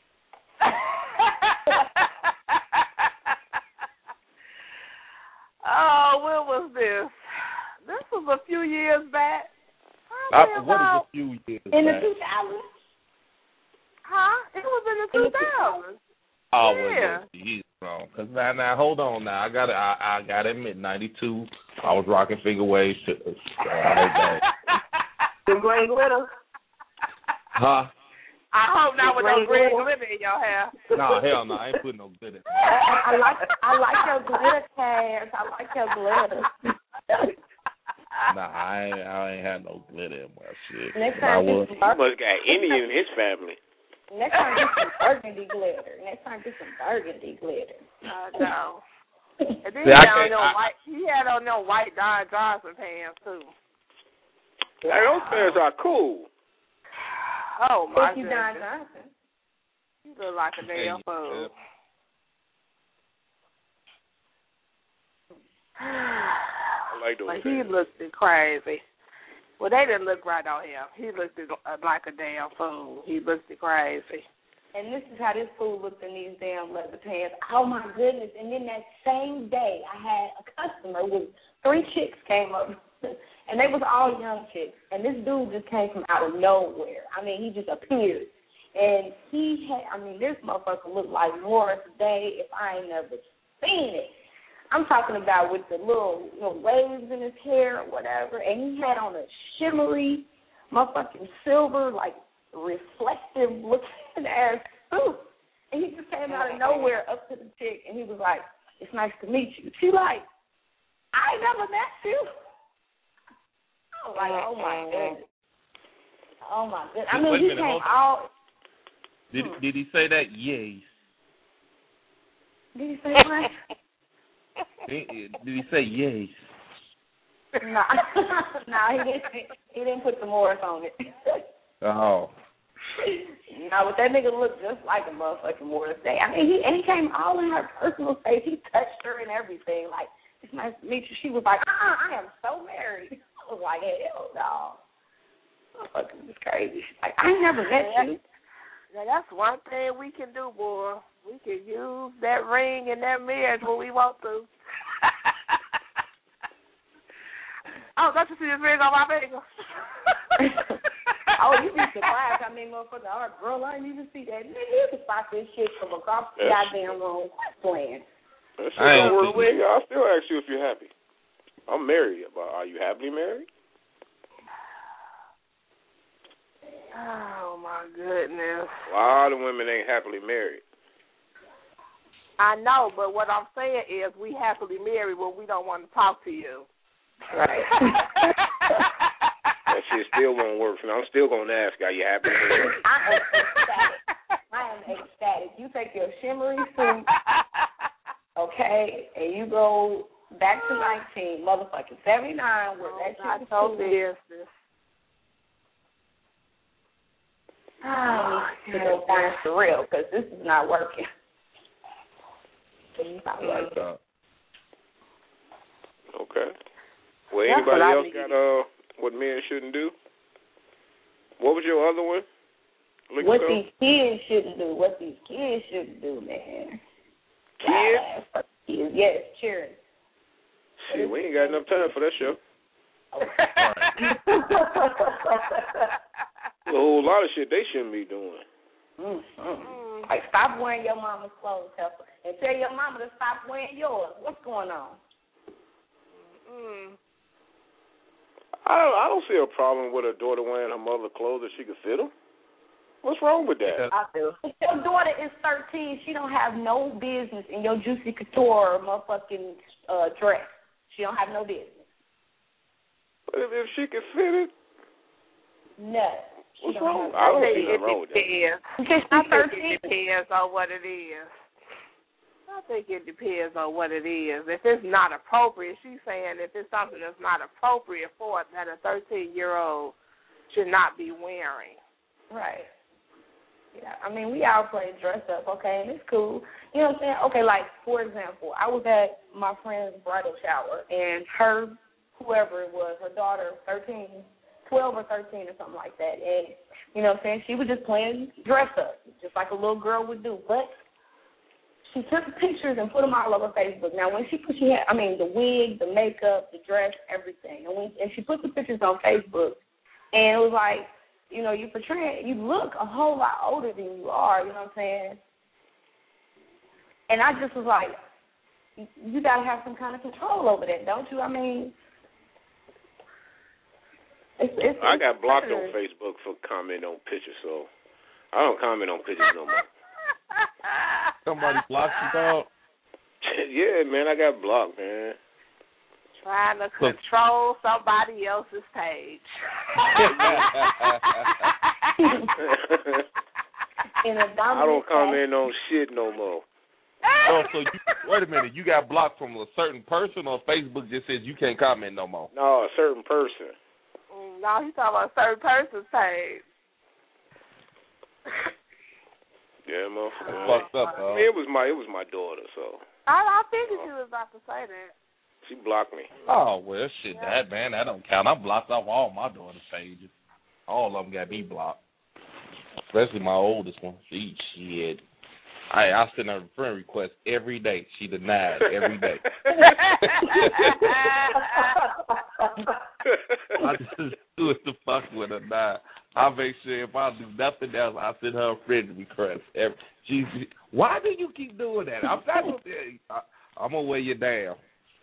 Oh, when was this? This was a few years back. I, what is a few years in back? In the two thousands? Huh? It was in the two thousands. Oh, yeah. well, he's wrong. Cause now, now, hold on. Now, I got to, I, I got to admit, ninety-two. I was rocking figure waves. To, uh, the green glitter. Huh? I hope not with no green glitter in your hair. Nah, hell no. I ain't putting no glitter. I, I like, I like your glitter, Cass. I like your glitter. Nah, I ain't, I ain't had no glitter in my shit. Next time, was, he must got Indian in his family. Next time, get some burgundy glitter. Next time, get some burgundy glitter. Uh, no. And then See, he, I had on no I, white, he had on no white Don Johnson pants, too. Hey, those pants are cool. Oh, my Thank you, Don Johnson. You look like a damn fool. I like those But pants. he looked crazy. Well, they didn't look right on him. He looked like a damn fool. He looked crazy. And this is how this fool looked in these damn leather pants. Oh, my goodness. And then that same day, I had a customer with three chicks came up, and they was all young chicks. And this dude just came from out of nowhere. I mean, he just appeared. And he had, I mean, this motherfucker looked like Morris Day if I ain't never seen it. I'm talking about with the little, you know, waves in his hair or whatever. And he had on a shimmery, motherfucking silver, like, reflective looking ass suit. And he just came out of nowhere up to the chick, and he was like, it's nice to meet you. She like, I never met you. I was like, oh, my goodness. Oh, my goodness. I mean, Wait a he minute, came hold all... Did, did he say that? Yes. Did he say what? did, did he say yes? No, no, he didn't. He didn't put the Morris on it. Oh. No, but that nigga looked just like a motherfucking Morris Day. I mean, he and he came all in her personal space. He touched her and everything. Like, it's nice to meet you. She was like, uh-uh, I am so married. I was like, hell no. Motherfucker was crazy. She's like, I ain't never met you. Now, that's one thing we can do, boy. We can use that ring and that marriage when we want to. Oh, don't you see this ring on my finger? Oh, you be surprised how many motherfuckers are, girl, I didn't even see that. Nigga, you can spot this shit from across the goddamn room. Quit playing. That shit don't work with me. I'll still ask you if you're happy. I'm married, but are you happily married? Oh, my goodness. A lot of women ain't happily married. I know, but what I'm saying is we happily married when we don't want to talk to you. Right. That shit still won't work for me. I'm still going to ask, are you happily married? I am ecstatic. I am ecstatic. You take your shimmery suit, okay, and you go back to nineteen, motherfucking seventy-nine, where that shit is told business. Oh, you know, that's for real, because this is not working. It's not working. Okay. Well, That's anybody else needed. got uh what men shouldn't do? What was your other one? Look What up. these kids shouldn't do. What these kids shouldn't do, man. Kids? God, kids. Yes, cheering. Shit, we ain't got enough time for that show. A whole lot of shit they shouldn't be doing. Mm-hmm. Like, stop wearing your mama's clothes, Heifer, and tell your mama to stop wearing yours. What's going on? Mm. I don't. I don't see a problem with her daughter wearing her mother's clothes if she can fit them. What's wrong with that? I do. If your daughter is thirteen, she don't have no business in your Juicy Couture motherfucking uh, dress. She don't have no business. But if, if she can fit it, no. What's wrong? I don't see nothing wrong with that. I think it depends on what it is. I think it depends on what it is. If it's not appropriate, she's saying if it's something that's not appropriate for it, that a thirteen-year-old should not be wearing. Right. Yeah, I mean, we all play dress up, okay, and it's cool. You know what I'm saying? Okay, like, for example, I was at my friend's bridal shower, and her, whoever it was, her daughter, thirteen, twelve or thirteen or something like that, and, you know what I'm saying, she was just playing dress up, just like a little girl would do, but she took pictures and put them all over Facebook. Now, when she put, she had, I mean, the wig, the makeup, the dress, everything, and when and she put the pictures on Facebook, and it was like, you know, you portray, you look a whole lot older than you are, you know what I'm saying? And I just was like, you got to have some kind of control over that, don't you? I mean, it's, it's, I got it's blocked better. on Facebook for commenting on pictures, so I don't comment on pictures no more. Somebody blocked you, dog? Yeah, man, I got blocked, man. Trying to control somebody else's page. I don't comment on shit no more. Oh, so you, wait a minute, you got blocked from a certain person, or Facebook just says you can't comment no more? No, a certain person. No, he's talking about a certain person's page. Yeah, motherfucker. Fucked up, dog. I mean, it was my it was my daughter, so. I, I figured you was about to say that. She blocked me. Oh, well, shit, yeah. that, man, that don't count. I blocked off all my daughter's pages. All of them got me blocked. Especially my oldest one. She, shit. I, I send her a friend request every day. She denied every day. I just do it to fuck with her now. I make sure if I do nothing else, I send her a friend request. Every, she, why do you keep doing that? I'm not gonna, I, I'm gonna weigh you down.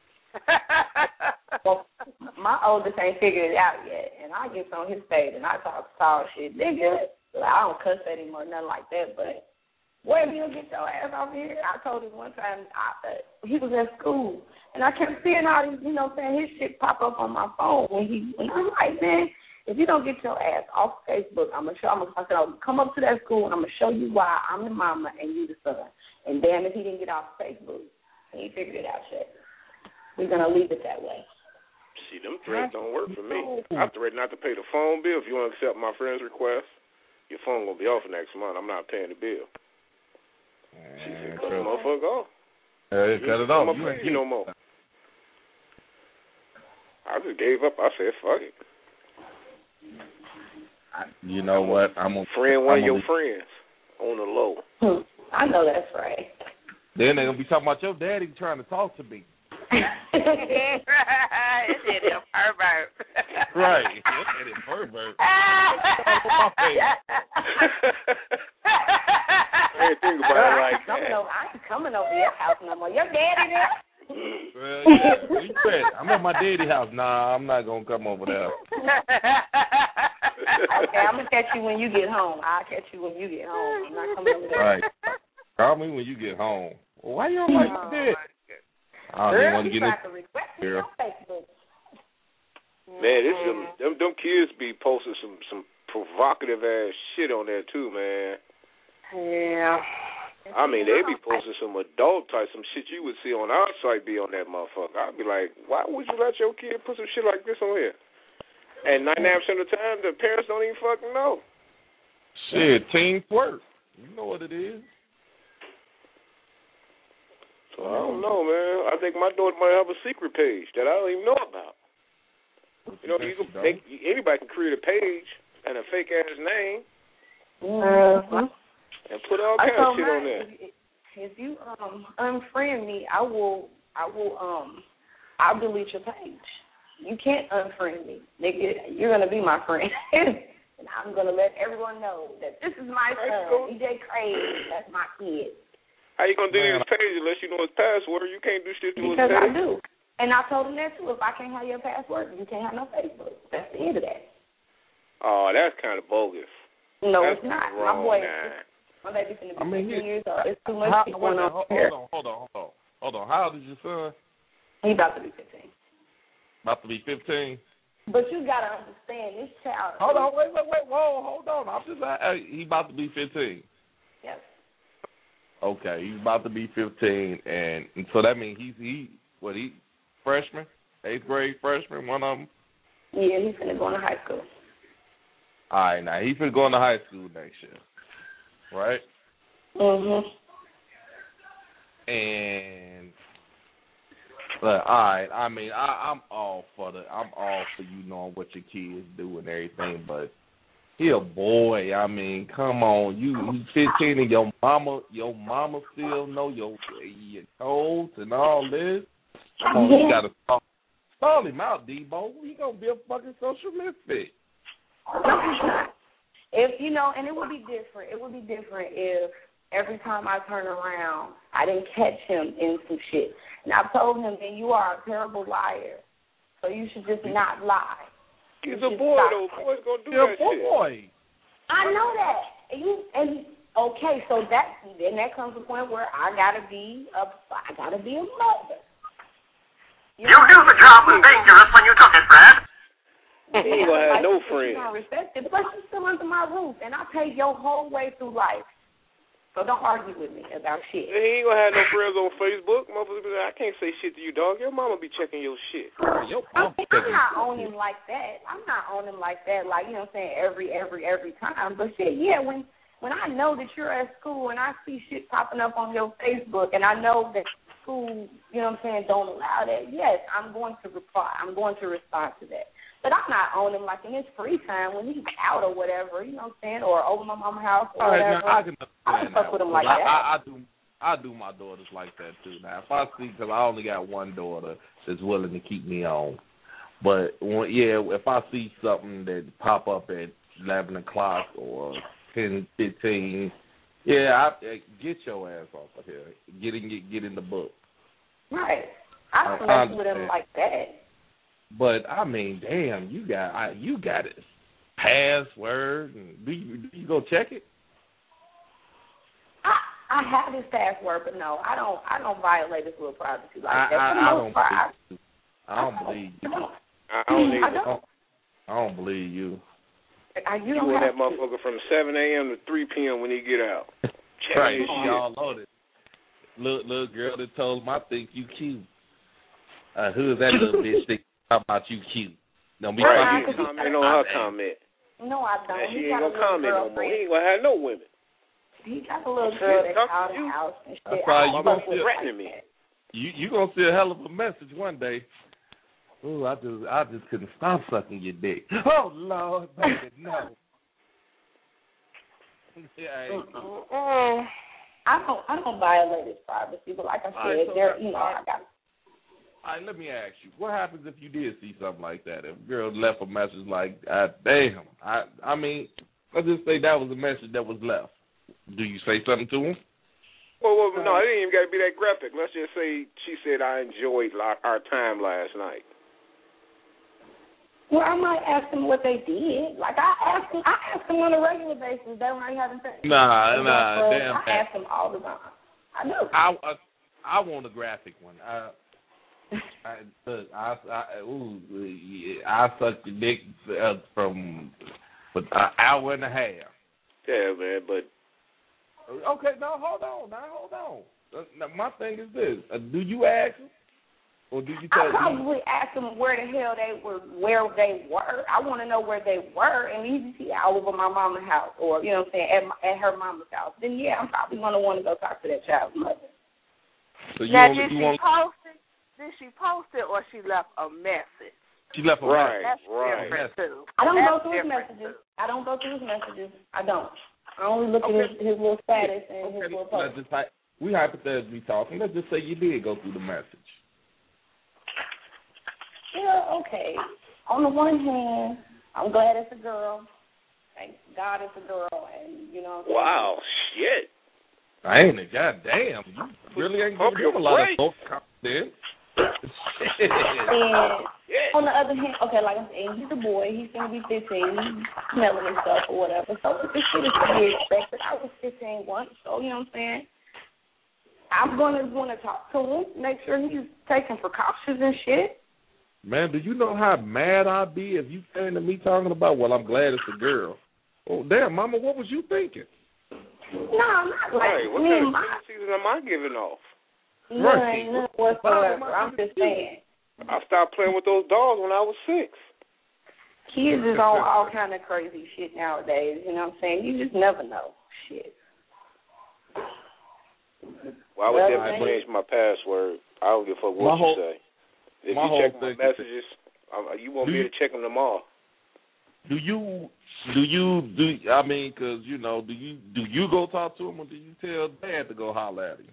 Well, my oldest ain't figured it out yet, and I get on his page and I talk tall shit. Nigga, I don't cuss anymore, nothing like that, but where do you get your ass off here? I told him one time, I, uh, he was at school, and I kept seeing all these, you know what I'm saying, his shit pop up on my phone when he, when I'm like, man, if you don't get your ass off Facebook, I'm going to show, I'm going to I'll come up to that school, and I'm going to show you why I'm the mama and you the son. And damn if he didn't get off Facebook. He ain't figured it out yet. We're going to leave it that way. See, them threats don't work for me. I threaten not to pay the phone bill. If you want to accept my friend's request, your phone going to be off next month. I'm not paying the bill. She said, cut the motherfucker off. Yeah, cut it off. I'm not paying you no more. I just gave up. I said, fuck it. You know what? I'm a friend one I'm of your be, friends on the low. I know that's right. Then they're going to be talking about your daddy trying to talk to me. It did a pervert. Right. It did a pervert. I didn't think about it like that. Coming over, I ain't coming over your house no more. Your daddy there? Well, yeah. You said, I'm at my daddy's house. Nah, I'm not going to come over there. Okay, I'm going to catch you when you get home. I'll catch you when you get home. I'm not coming over there. Right. Call me when you get home. Well, why you don't like oh, that? I don't even want to get in here. Man, this them, them them kids be posting some some provocative ass shit on there too, man. Yeah. I mean, they be posting some adult type, some shit you would see on our site be on that motherfucker. I'd be like, why would you let your kid put some shit like this on here? And ninety-nine percent of the time, the parents don't even fucking know. Shit, teen twerk. You know what it is. So I don't know, man. I think my daughter might have a secret page that I don't even know about. You know, you can make, anybody can create a page and a fake ass name mm-hmm. and put all kinds of shit on there. If you um unfriend me, I will I will um I'll delete your page. You can't unfriend me, nigga. You're gonna be my friend, and I'm gonna let everyone know that this is my son, D J Craig. That's my kid. How you gonna delete his page unless you know his password? You can't do shit to his because page. Because I do. And I told him that too. If I can't have your password, you can't have no Facebook. That's the end of that. Oh, that's kind of bogus. No, that's it's not. Wrong, my boy, nah. my baby's gonna be I mean, fifteen years old. It's too much how, going on hold, here. Hold on, hold on, hold on, hold on. How old is your son? He's about to be fifteen. About to be fifteen. But you gotta understand, this child. Hold on, wait, wait, wait, whoa, hold on. I'm just uh, he about to be fifteen. Yes. Okay, he's about to be fifteen, and, and so that means he's he what he freshman, eighth grade freshman, one of them. Yeah, he's gonna go into high school. All right, now he's gonna go into high school next year. right? Mhm. And but all right, I mean, I, I'm all for the, I'm all for you knowing what your kids do and everything, but he a boy. I mean, come on, you you fifteen and your mama, your mama still know your your codes and all this. Come on, you gotta stall, stall him out, Debo. He gonna be a fucking social misfit. If you know, and it would be different. It would be different if every time I turn around, I didn't catch him in some shit. And I told him, then you are a terrible liar. So you should just not lie. He's you a boy, though. Boys gonna do You're that a boy. shit. I know that. And you and okay, so that then that comes to a point where I gotta be a I gotta be a mother. You, you knew the job was dangerous when you took it, Brad. He ain't gonna have like, no friends. You don't respect it, but you're still under my roof, and I paid your whole way through life. So don't argue with me about shit. He ain't gonna have no friends on Facebook. Motherfucker, be like, I can't say shit to you, dog. Your mama be checking your shit. Yo, I mean, I'm not on him like that. I'm not on him like that, like, you know what I'm saying, every, every, every time. But shit, yeah, when when I know that you're at school and I see shit popping up on your Facebook and I know that school, you know what I'm saying, don't allow that, yes, I'm going to reply. I'm going to respond to that. But I'm not on him like in his free time when he's out or whatever, you know what I'm saying, or over my mama's house or all right, whatever. now, I can I don't fuck with him like I, that. I, I do. I do my daughters like that too. Now, if I see, because I only got one daughter that's willing to keep me on, but when, yeah, if I see something that pop up at eleven o'clock or ten, fifteen, yeah, I, get your ass off of here. Get in, get, get in the book. Right. I don't I mess with him like that. But I mean, damn, you got I, you got his password. And do you do you go check it? I I have his password, but no, I don't. I don't violate his little privacy like I, that. I, For the I most don't part, believe you. I don't believe you. I don't either. I don't. I don't believe you. I, you You don't want have that motherfucker from seven a.m. to three p.m. when he get out. Check Right, his she shit. all loaded. Little little girl that told him, I think you cute. Uh, who is that little bitch that talking about you cute? Don't be Right, talking he comment on her comment. No, I don't. And she he ain't got gonna a little comment no more. girlfriend. He ain't gonna have no women. He got a little girl that's out of the house and shit. That's why you gonna see threatening me. You you gonna see a hell of a message one day. Ooh, I just I just couldn't stop sucking your dick. Oh Lord, baby, no. Yeah, Mm-mm. I don't I don't violate his privacy, but like I said, right, so there you know right. I got. All right, let me ask you, what happens if you did see something like that? If a girl left a message like, ah, damn, I I mean, let's just say that was a message that was left. Do you say something to him? Well, well no, it ain't even got to be that graphic. Let's just say she said, I enjoyed our time last night. Well, I might ask them what they did. Like I ask them, I ask them on a regular basis. They might haven't said. Nah, nah, damn. I ask them all the time. I do. I, I, I want a graphic one. I, I, look, I, I, ooh, I sucked your dick uh, from for an hour and a half. Yeah, man, but. Okay, now hold on, now hold on. Uh, now, my thing is this: uh, do you ask them, or do you tell I probably them? ask them where the hell they were, where they were. I want to know where they were, and you see out over my mama's house, or you know what I'm saying, at, my, at her mama's house. Then yeah, I'm probably gonna want to go talk to that child's mother. So you now, only, did you she only... post it? Did she post it, or she left a message? She left a right, message. right. Different too. I don't That's go through his messages. too. I don't go through his messages. I don't. I only look Okay. at his, his little status and Okay, his little let's post. just, we hypothetically talking. Let's just say you did go through the message. Yeah, okay. On the one hand, I'm glad it's a girl. Thank God it's a girl, and you know. Wow, shit. I ain't a goddamn. You really ain't giving him a lot of self-confidence. And on the other hand, okay, like I said, he's a boy. He's going to be fifteen. He's smelling himself or whatever. So this shit is to be expected. I was fifteen once, so you know what I'm saying? I'm going to want to talk to him, make sure he's taking precautions and shit. Man, do you know how mad I'd be if you came to me talking about, well, I'm glad it's a girl. Oh, damn, Mama, what was you thinking? No, I'm not like Right, what me kind and of my season am I giving off? no, Right. ain't none whatsoever. I'm just saying. I stopped playing with those dolls when I was six. Kids is on all kind of crazy shit nowadays, you know what I'm saying? You just never know. Shit. Why would well, they change my password? I don't give a fuck what my you whole, say. If you check my messages, um, you won't be able to check them tomorrow. Do you? Do you? Do I mean? Because you know, do you? Do you go talk to him, or do you tell Dad to go holler at him?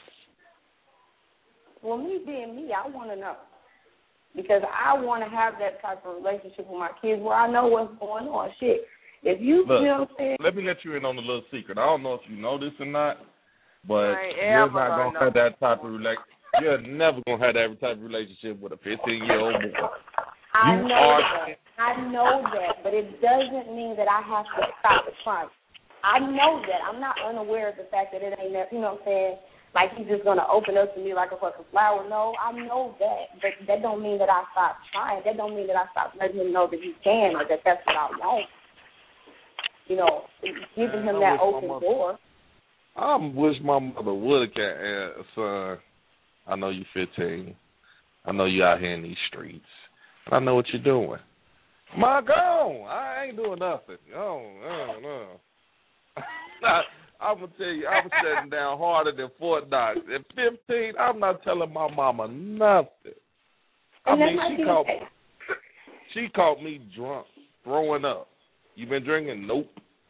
Well, me being me, I want to know. Because I want to have that type of relationship with my kids where I know what's going on. Shit. If you, Look, you know what I'm saying? Let me let you in on a little secret. I don't know if you know this or not, but you're not going to have that type of relationship. You're never going to have that type of relationship with a fifteen-year-old boy. I you know are, that. I know that, but it doesn't mean that I have to stop the crime. I know that. I'm not unaware of the fact that it ain't that, you know what I'm saying? Like he's just going to open up to me like a fucking flower. No, I know that. But that don't mean that I stop trying. That don't mean that I stop letting him know that he can or that that's what I want. You know, giving him that open door. I wish my mother would have kept, son, I know you fifteen. I know you out here in these streets. I know what you're doing. My girl, I ain't doing nothing. No, no, no. I'm going to tell you, I'm shutting down harder than Fort Knox. At fifteen, I'm not telling my mama nothing. I mean, she caught, she caught me drunk, throwing up. You been drinking? Nope.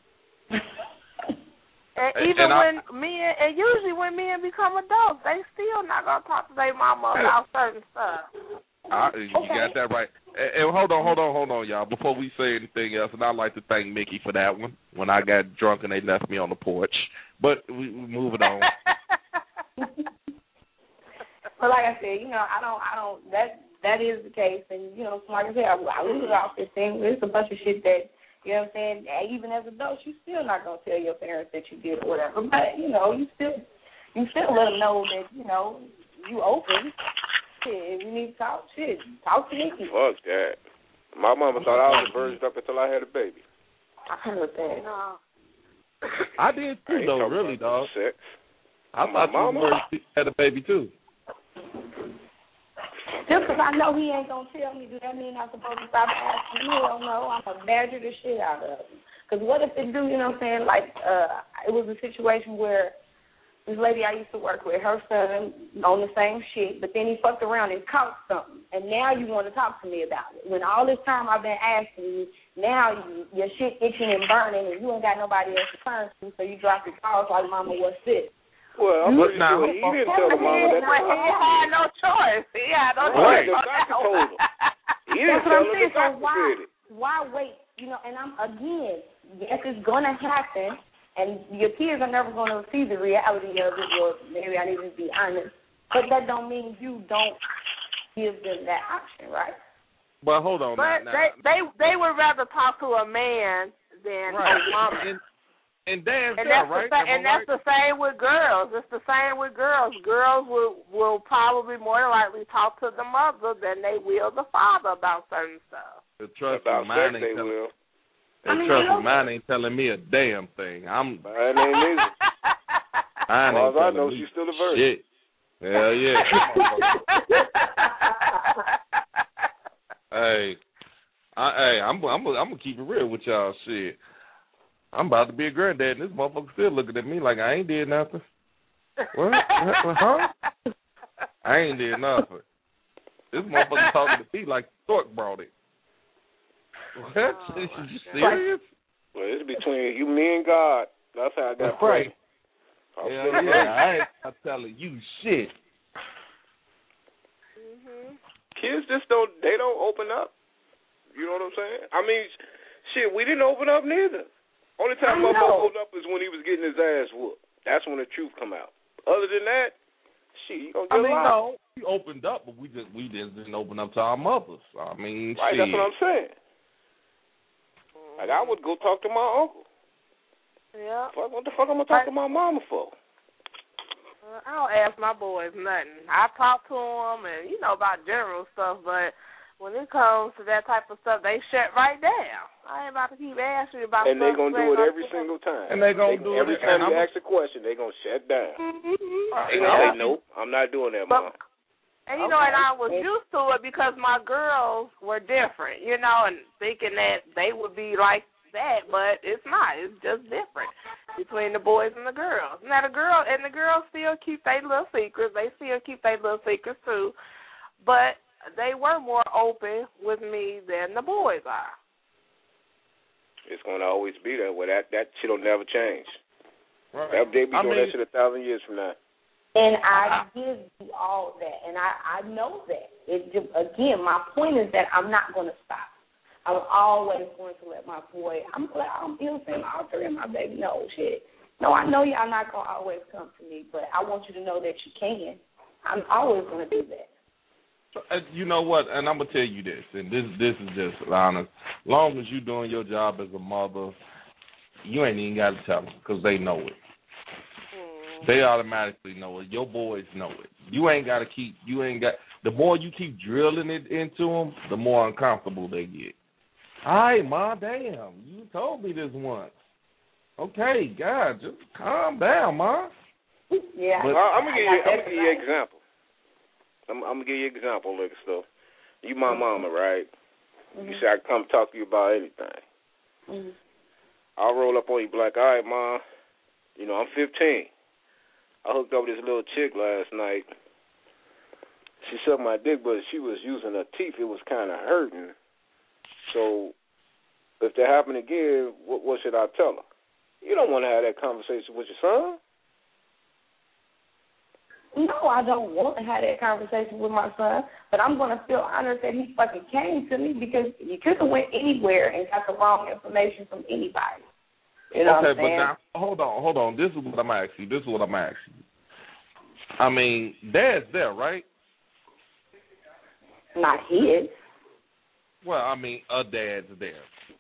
And even and when I, men, and usually when men become adults, they still not going to talk to their mama about certain stuff. I, you okay. got that right. And, and hold on, hold on, hold on, y'all. Before we say anything else, and I'd like to thank Mickey for that one when I got drunk and they left me on the porch. But we, we moving on. Well, like I said, you know, I don't, I don't. That that is the case, and you know, like I said, I, I was off this thing. There's a bunch of shit that, you know what I'm saying. Even as adults, you still not gonna tell your parents that you did or whatever. But you know, you still, you still let them know that you know you open. If you need to talk, shit, talk to Nikki. Fuck that. My mama thought I was a virgin up until I had a baby. I heard that. No. I did too, I though, really, dog. Sex. I thought you were had a baby too. Just because I know he ain't going to tell me, do that mean I'm supposed to stop asking? Hell no, I'm going to badger the shit out of him. Because what if they do, you know what I'm saying, like, uh, it was a situation where this lady I used to work with, her son on the same shit, but then he fucked around and caught something. And now you want to talk to me about it. When all this time I've been asking you, now you, your shit itching and burning and you ain't got nobody else to turn to, so you drop your calls like, Mama, what's this? Well, I'm pretty sure he didn't tell the mama that. He had no choice. He had no choice. Right, the doctor told him. He didn't tell him, the doctor said it. Why wait? You know, and I'm, again, yes, it's going to happen. And your kids are never going to see the reality of it, or maybe I need to be honest. But that don't mean you don't give them that option, right? But hold on. But now, they, they they would rather talk to a man than right. a woman. And, and damn and sure, that's right? The, and that's right? the same with girls. It's the same with girls. Girls will will probably more likely talk to the mother than they will the father about certain stuff. The trust about sex they will. And I mean, trust you know, me, mine ain't telling me a damn thing. I'm. Mine ain't either. Mine as ain't I telling know, me she's still a virgin. Shit. Hell yeah. hey, I, hey, I'm, I'm, I'm gonna keep it real with y'all. Shit, I'm about to be a granddad, and this motherfucker still looking at me like I ain't did nothing. What? what? Huh? I ain't did nothing. This motherfucker talking to me like Stork brought it. What? Oh, Is you serious? Well, it's between you, me, and God. That's how I got right. Yeah, yeah, I ain't I'm telling you shit. Mhm. Kids just don't, they don't open up. You know what I'm saying? I mean, shit, we didn't open up neither. Only time my mother opened up is when he was getting his ass whooped. That's when the truth come out. Other than that, shit, you gonna get I mean, a lot. no, we opened up, but we just we just didn't open up to our mothers. I mean, right, shit. That's what I'm saying. Like, I would go talk to my uncle. Yeah. What the fuck am I gonna talk to my mama for? Uh, I don't ask my boys nothing. I talk to them and, you know, about general stuff, but when it comes to that type of stuff, they shut right down. I ain't about to keep asking you about and stuff. And they're going to do it every single time. And they're going to do every it. Every time you I'm ask a question, they're going to shut down. Mm-hmm. They're going to say, nope, I'm not doing that, Mom. And, you okay. know, and I was used to it because my girls were different, you know, and thinking that they would be like that, but it's not. It's just different. between the boys and the girls. Now the girl and the girls still keep their little secrets. They still keep their little secrets too, but they were more open with me than the boys are. It's going to always be that way. That that shit'll never change. Right. That, they be I doing mean, that shit a thousand years from now. And I give you all that, and I, I know that. It just, again, my point is that I'm not going to stop. I'm always going to let my boy, I'm glad I'm you know what I'm saying, all three of my baby know shit. No, I know y'all not going to always come to me, but I want you to know that you can. I'm always going to do that. Uh, you know what? And I'm gonna tell you this, and this this is just honest. As long as you're doing your job as a mother, you ain't even got to tell them because they know it. Mm. They automatically know it. Your boys know it. You ain't got to keep. You ain't got. The more you keep drilling it into them, the more uncomfortable they get. All right, Ma, damn, you told me this once. Okay, God, just calm down, Ma. Yeah, but, I'm gonna give you. I'm gonna give you an example. I'm, I'm going to give you an example, liquor stuff. You my mama, right? Mm-hmm. You say I can come talk to you about anything. Mm-hmm. I'll roll up on you like, all right, Mom, you know, I'm fifteen. I hooked up with this little chick last night. She sucked my dick, but she was using her teeth. It was kind of hurting. So if that happened again, what, what should I tell her? You don't want to have that conversation with your son. No, I don't want to have that conversation with my son, but I'm going to feel honored that he fucking came to me because you could have went anywhere and got the wrong information from anybody. You know okay, what I'm saying? but now, hold on, hold on. This is what I'm asking you. This is what I'm asking you. I mean, Dad's there, right? Not his. Well, I mean, a dad's there.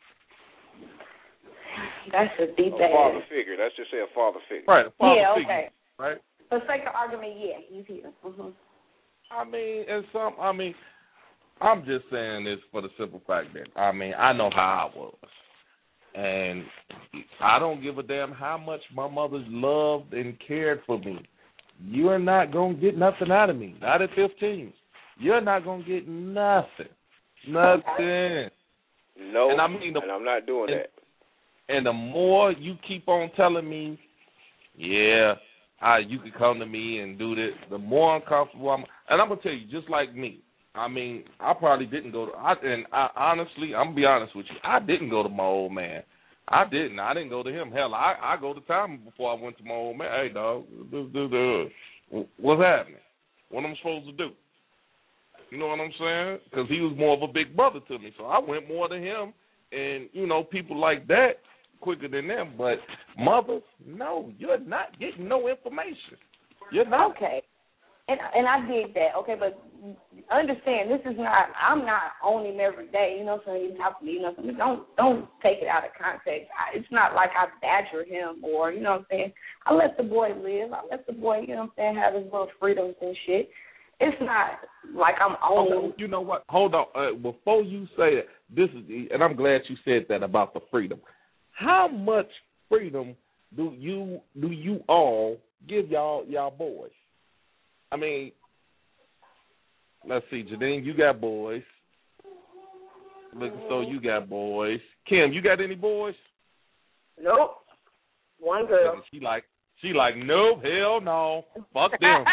That's a deep a ass. father figure. Let's just say a father figure. Right, a father yeah, figure. Okay. Right? For sake of argument, yeah, he's here. Mm-hmm. I mean, and some, I mean, I'm just saying this for the simple fact that, I mean, I know how I was. And I don't give a damn how much my mother loved and cared for me. You are not going to get nothing out of me. Not at fifteen. You're not going to get nothing. Nothing. No, and, I mean the, and I'm not doing and, that. And the more you keep on telling me, yeah, I, you can come to me and do this, the more uncomfortable I'm. And I'm going to tell you, just like me, I mean, I probably didn't go to, I, and I, honestly, I'm going to be honest with you, I didn't go to my old man. I didn't. I didn't go to him. Hell, I, I go to Tommy before I went to my old man. Hey, dog, what's happening? What am I supposed to do? You know what I'm saying? Because he was more of a big brother to me. So I went more to him and, you know, people like that quicker than them. But mothers, no, you're not getting no information. You're not. Okay. And and I did that, okay, but understand this is not, I'm not on him every day, you know, so he's talking to me, you know, so don't don't take it out of context. I, it's not like I badger him or, you know what I'm saying, I let the boy live, I let the boy, you know what I'm saying, have his little freedoms and shit. It's not like I'm on him. Okay, you know what, hold on, uh, before you say it, this is, and I'm glad you said that about the freedom. How much freedom do you do you all give y'all y'all boys? I mean, let's see, Janine, you got boys. Look, so you got boys. Kim, you got any boys? Nope. One girl. She like, she like, nope, hell no, fuck them.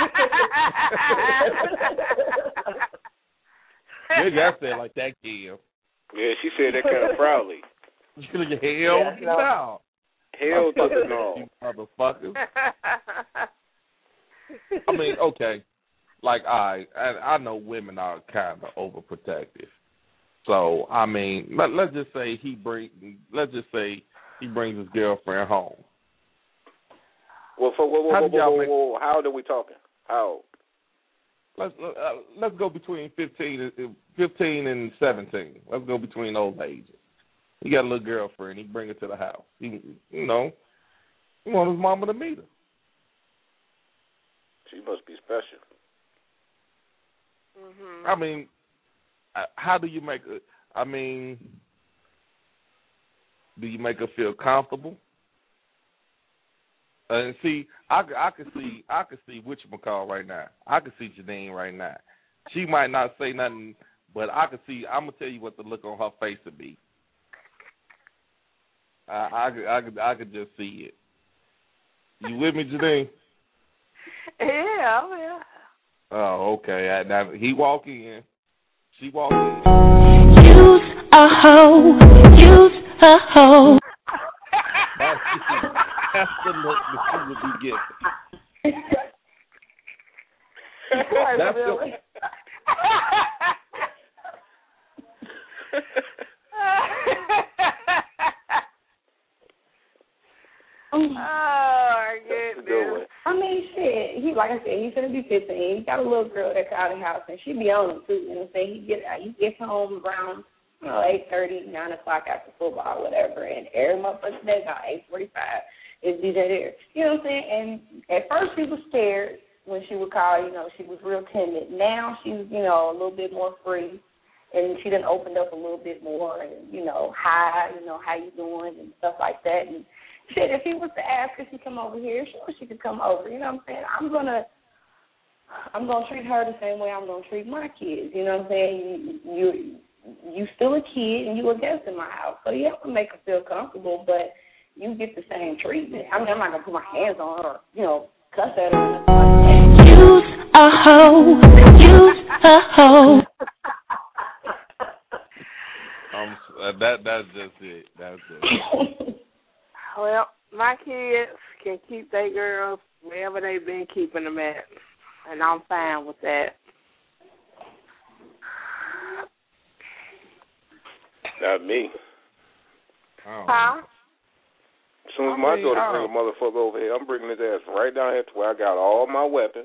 Yeah, you got to say it like that, Kim. Yeah, she said that kind of proudly. Hell yeah, no. no. Hell no. You motherfuckers. I mean, okay, like I, I know women are kind of overprotective. So I mean, let, let's just say he bring, let's just say he brings his girlfriend home. Well, for, whoa, whoa, whoa, whoa, whoa, whoa, how old are we talking? How old? Let's uh, let's go between fifteen, fifteen and seventeen. Let's go between those ages. He got a little girlfriend. He bring her to the house. He, you know, he want his mama to meet her. She must be special. Mm-hmm. I mean, how do you make it? I mean, do you make her feel comfortable? Uh, and see, I, I can see, I can see whatchamacall right now. I can see Janine right now. She might not say nothing, but I can see. I'm gonna tell you what the look on her face would be. I, I, I, I, I could just see it. You with me, Janine? Yeah, I'm here. Oh, okay. Now, he walk in. She walk in. Use a hoe. Use a hoe. That's, that's the look that she would be getting. That's really. the, Oh my goodness. I mean, shit. He, like I said, he's gonna be fifteen. He got a little girl that's out of the house, and she be on him too. You know what I'm saying? He get he gets home around you know eight thirty, nine o'clock after football, whatever, and every motherfucking day about eight forty five is D J there. You know what I'm saying? And at first she was scared when she would call. You know, she was real timid. Now she's you know a little bit more free. And she done opened up a little bit more, and you know, hi, you know, how you doing, and stuff like that. And shit, if he was to ask if she come over here, sure, she could come over. You know what I'm saying? I'm gonna, I'm gonna treat her the same way I'm gonna treat my kids. You know what I'm saying? You, you, you still a kid, and you a guest in my house, so you have to make her feel comfortable, but you get the same treatment. I mean, I'm not gonna put my hands on her, or, you know, cuss at her. Or nothing like that. Use a hoe. Use a hoe. Um, uh, that that's just it. That's it. Well, my kids can keep their girls wherever they've been keeping them at, and I'm fine with that. Not me. Oh. Huh? As soon as I my mean, daughter I bring a motherfucker over here, I'm bringing his ass right down here to where I got all my weapons.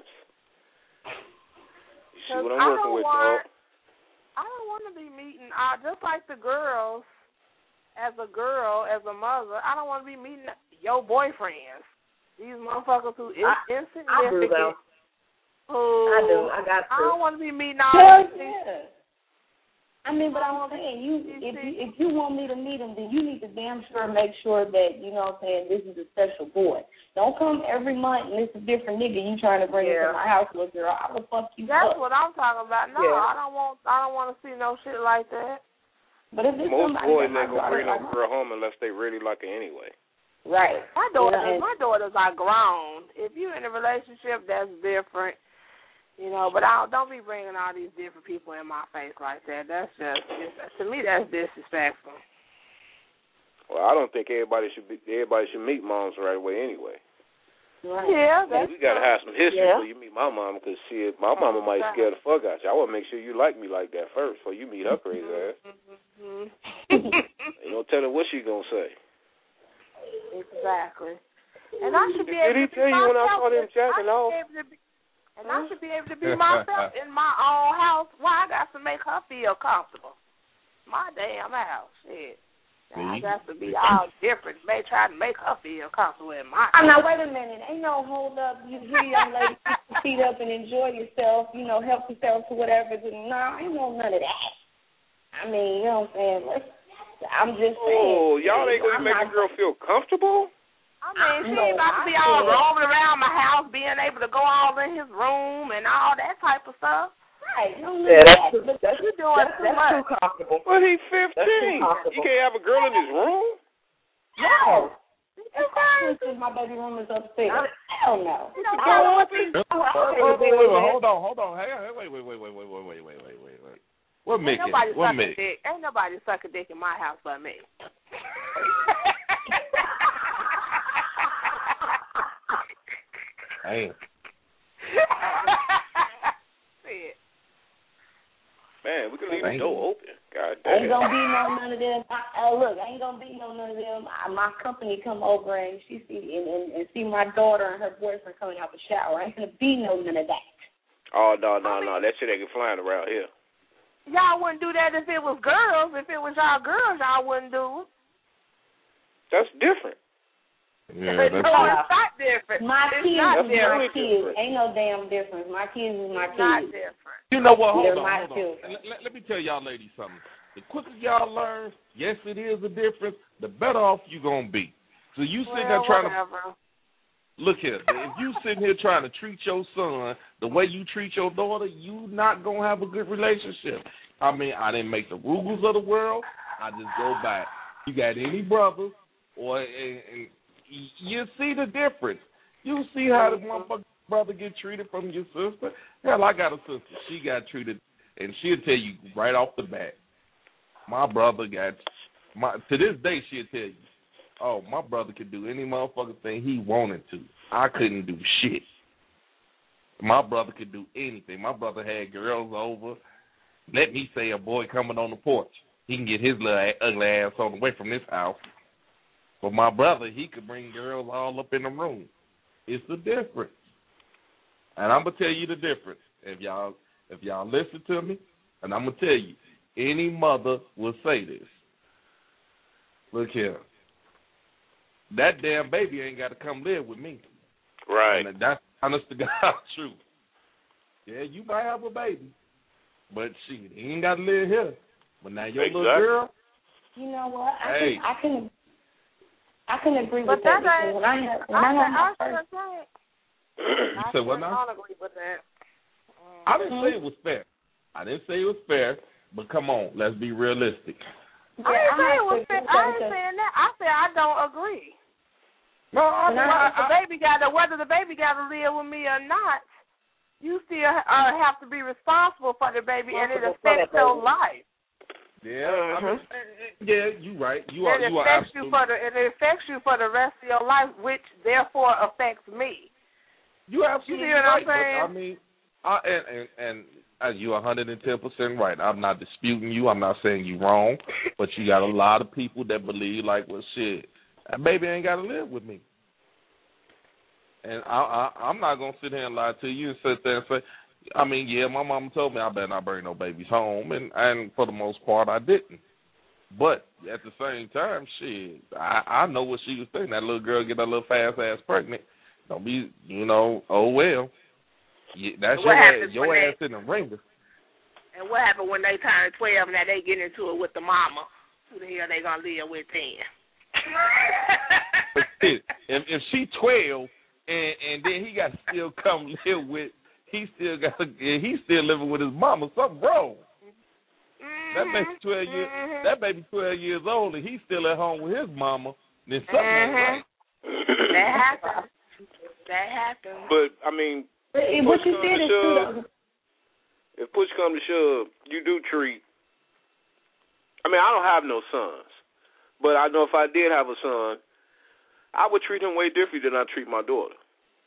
You see what I'm I working don't with, want, dog? I don't want to be meeting, uh, just like the girls, as a girl, as a mother, I don't want to be meeting your boyfriends. These motherfuckers who is I, insignificant. I Who I do. I got to. I don't want to be meeting all Hell these yeah. I mean, but I'm saying, you if you if you want me to meet him, then you need to damn sure make sure that, you know what I'm saying, this is a special boy. Don't come every month and it's a different nigga you trying to bring Yeah. into my house, little girl. I will fuck you That's up. what I'm talking about. No, Yeah. I don't want I don't want to see no shit like that. But if it's Most somebody boys that ain't my gonna bring no daughter- girl home unless they really like her anyway. Right. My daughters, Yeah. my daughters are grown. If you're in a relationship, that's different. You know, but I don't, don't be bringing all these different people in my face like that. That's just, it's, to me, that's disrespectful. Well, I don't think everybody should be. Everybody should meet moms right away anyway. Right. Yeah, that's We gotta have some history Yeah. before you meet my mama, because shit, my mama might scare the fuck out you. I want to make sure you like me like that first before you meet her crazy ass. Mm-hmm. Ain't no telling what she gonna say. Exactly. And I should be Did able he to tell be you when I myself. saw them jacking off? I should be able to be- And I should be able to be myself in my own house. Why I got to make her feel comfortable? My damn house. Shit. Now I got to be all different. May try to make her feel comfortable in my house. Oh, now, wait a minute. Ain't no hold up. You hear young lady keep your feet up and enjoy yourself, you know, help yourself to whatever. No, ain't no none of that. I mean, you know what I'm saying? Let's, I'm just saying. Oh, y'all ain't gonna I'm make not, a girl feel comfortable? I mean, she No, ain't about to be I all said- roaming around my house, being able to go all in his room and all that type of stuff. Right. No, Yeah, that's too, but that's, You doing that's, too that's much. too comfortable. Well, he's That's too fifteen. comfortable. You can't have a girl in his room? no. Listen, my baby room is upstairs. Hell no. You don't Go know up what and Wait, wait, wait, wait, hold on, hold on. Hey, hey, wait, wait, wait, wait, wait, wait, wait, wait, wait, wait, wait. What Ain't Mickey? nobody What sucking Mickey? dick. Ain't nobody sucking dick in my house but me. Damn. Shit. Man, we can leave Thank the door you. open. God Ain't damn. gonna be no none of them. I, uh, look, ain't gonna be no none of them. I, my company come over and she see and, and, and see my daughter and her boyfriend coming out the shower. Ain't gonna be no none of that. Oh, no, no, no. That shit ain't flying around here. Y'all wouldn't do that if it was girls. If it was y'all girls, y'all wouldn't do it. That's different. Yeah, But that's no, true. it's not different. My it's kids not is different. my kids. Ain't no damn difference. My kids is my It's not kids. different. You know what? Hold They're on, my hold on. children. Let, let, let me tell y'all ladies something. The quicker y'all learn, yes, it is a difference, the better off you going to be. So you sitting there Well, trying whatever. to, look here, if you sitting here trying to treat your son the way you treat your daughter, you not going to have a good relationship. I mean, I didn't make the rules of the world. I just go back. You got any brothers, or and, and you see the difference. You see how the motherfucking brother get treated from your sister? Hell, I got a sister. She got treated, and she'll tell you right off the bat. My brother got, my to this day she'll tell you, oh, my brother could do any motherfucking thing he wanted to. I couldn't do shit. My brother could do anything. My brother had girls over. Let me say a boy coming on the porch. He can get his little ugly ass on away from this house. But my brother, he could bring girls all up in the room. It's the difference. And I'm gonna tell you the difference. If y'all if y'all listen to me, and I'm gonna tell you, any mother will say this. Look here. That damn baby ain't got to come live with me. Right. And that's honest to God truth. Yeah, you might have a baby, but shit, he ain't got to live here. But now your exactly. little girl. You know what? I hey. can I can I can agree but with that. that Because when I had when I, I, had my I, first, you said what now? I don't agree with that. I didn't say it was fair. I didn't say it was fair, but come on, let's be realistic. I didn't say it was fair. I ain't saying that. I said I don't agree. No, I, whether I, the baby got to whether the baby got to live with me or not, you still uh, have to be responsible for the baby, and it affects your life. Yeah, mm-hmm. I mean, yeah, you right. You are. It you affects are you for the. It affects you for the rest of your life, which therefore affects me. You absolutely you know right. What I'm saying? But, I mean, I, and and, and uh, you're one hundred ten percent right. I'm not disputing you. I'm not saying you wrong. But you got a lot of people that believe like, well, shit, that baby ain't got to live with me. And I, I, I'm not going to sit here and lie to you and sit there and say, I mean, yeah, my mama told me I better not bring no babies home, and, and for the most part, I didn't. But at the same time, shit, I, I know what she was thinking. That little girl get that little fast ass pregnant. Don't be, you know, oh well. Yeah, that's your ass, your ass in the ringer. And what happened when they turn twelve and now they get into it with the mama? Who the hell they gonna live with then? But shit, if if she twelve and and then he got to still come live with. He still got. He's still living with his mama. Something wrong. Mm-hmm. That baby twelve years. Mm-hmm. That baby twelve years old, and he's still at home with his mama. Then something mm-hmm. ain't right. That happens. That happens. But I mean, but what you said is true. If push comes to shove, you do treat. I mean, I don't have no sons, but I know if I did have a son, I would treat him way different than I treat my daughter.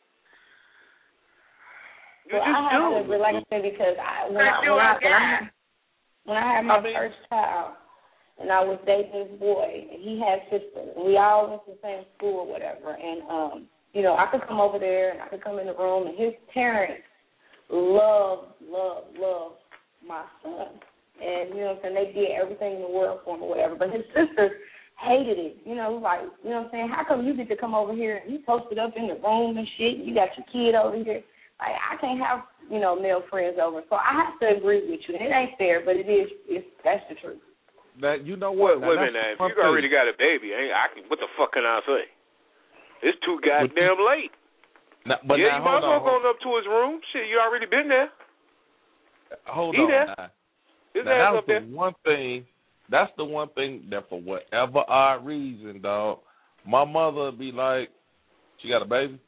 You well, just I have do. to, like I said, because I, when, I, when, I, when, I, when I had my I mean, first child, and I was dating this boy, and he had sisters, and we all went to the same school or whatever, and, um, you know, I could come over there, and I could come in the room, and his parents love, love, love my son. And, you know what I'm saying, they did everything in the world for him or whatever, but his sisters hated it. You know, like, you know what I'm saying, how come you get to come over here and you posted up in the room and shit, you got your kid over here? Like, I can't have, you know, male friends over. So I have to agree with you. And it ain't fair, but it is. It's, that's the truth. That you know what? Wait, wait a minute. If you already got a baby, I, I can, what the fuck can I say? It's too goddamn late. Now, but yeah, now, you might as well on, go up to his room. Shit, you already been there. Hold he on. There. Now, His now ass that's up the there. one thing. That's the one thing that for whatever odd reason, dog, my mother would be like, "She got a baby."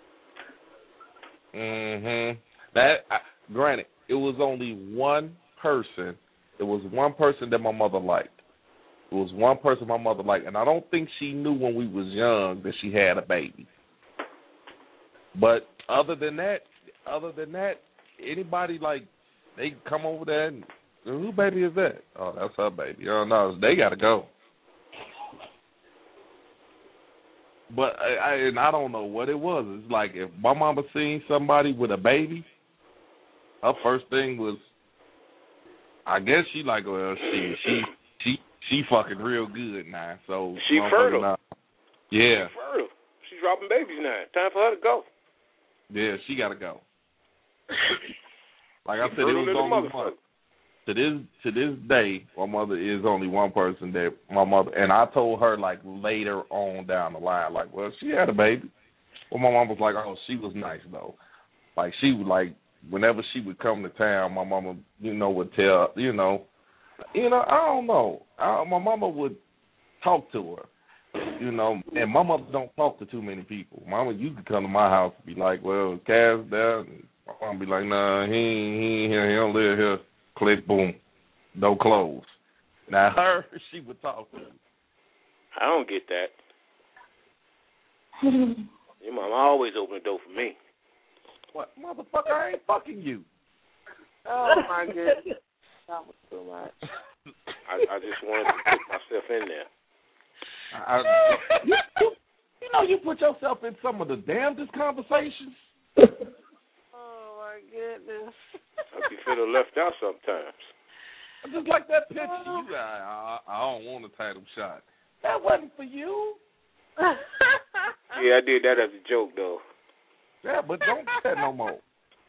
Mm-hmm. That, I, granted, it was only one person. It was one person that my mother liked. It was one person my mother liked, and I don't think she knew when we was young that she had a baby. But other than that, other than that, anybody like they come over there and who baby is that? Oh, that's her baby. You don't know. They got to go. But I, I and I don't know what it was. It's like if my mama seen somebody with a baby, her first thing was, I guess she like, well, she she she she fucking real good now. So she fertile. Not, yeah. She fertile. She's dropping babies now. Time for her to go. Yeah, she got to go. Like I said, it was only one. To this to this day, my mother is only one person that my mother, and I told her like later on down the line, like, well, she had a baby. Well, my mom was like, oh, she was nice though. Like she would like whenever she would come to town, my mama, you know, would tell, you know, you know, I don't know, I, my mama would talk to her, You know, and my mother don't talk to too many people. Mama used to come to my house and be like, well, Cass there. And my mom be like, nah, he ain't, he ain't here. He don't live here. Click, boom. No clothes. Now, her, she would talk to me. I don't get that. Your mom always open the door for me. What? Motherfucker, I ain't fucking you. Oh, my goodness. That was too much. I, I just wanted to put myself in there. I, you, you, you know, you put yourself in some of the damnedest conversations. Oh, my goodness. I be feeling left out sometimes. Just like that picture. You, I, I, I don't want a title shot. That wasn't for you. Yeah, I did that as a joke, though. Yeah, but don't do that no more.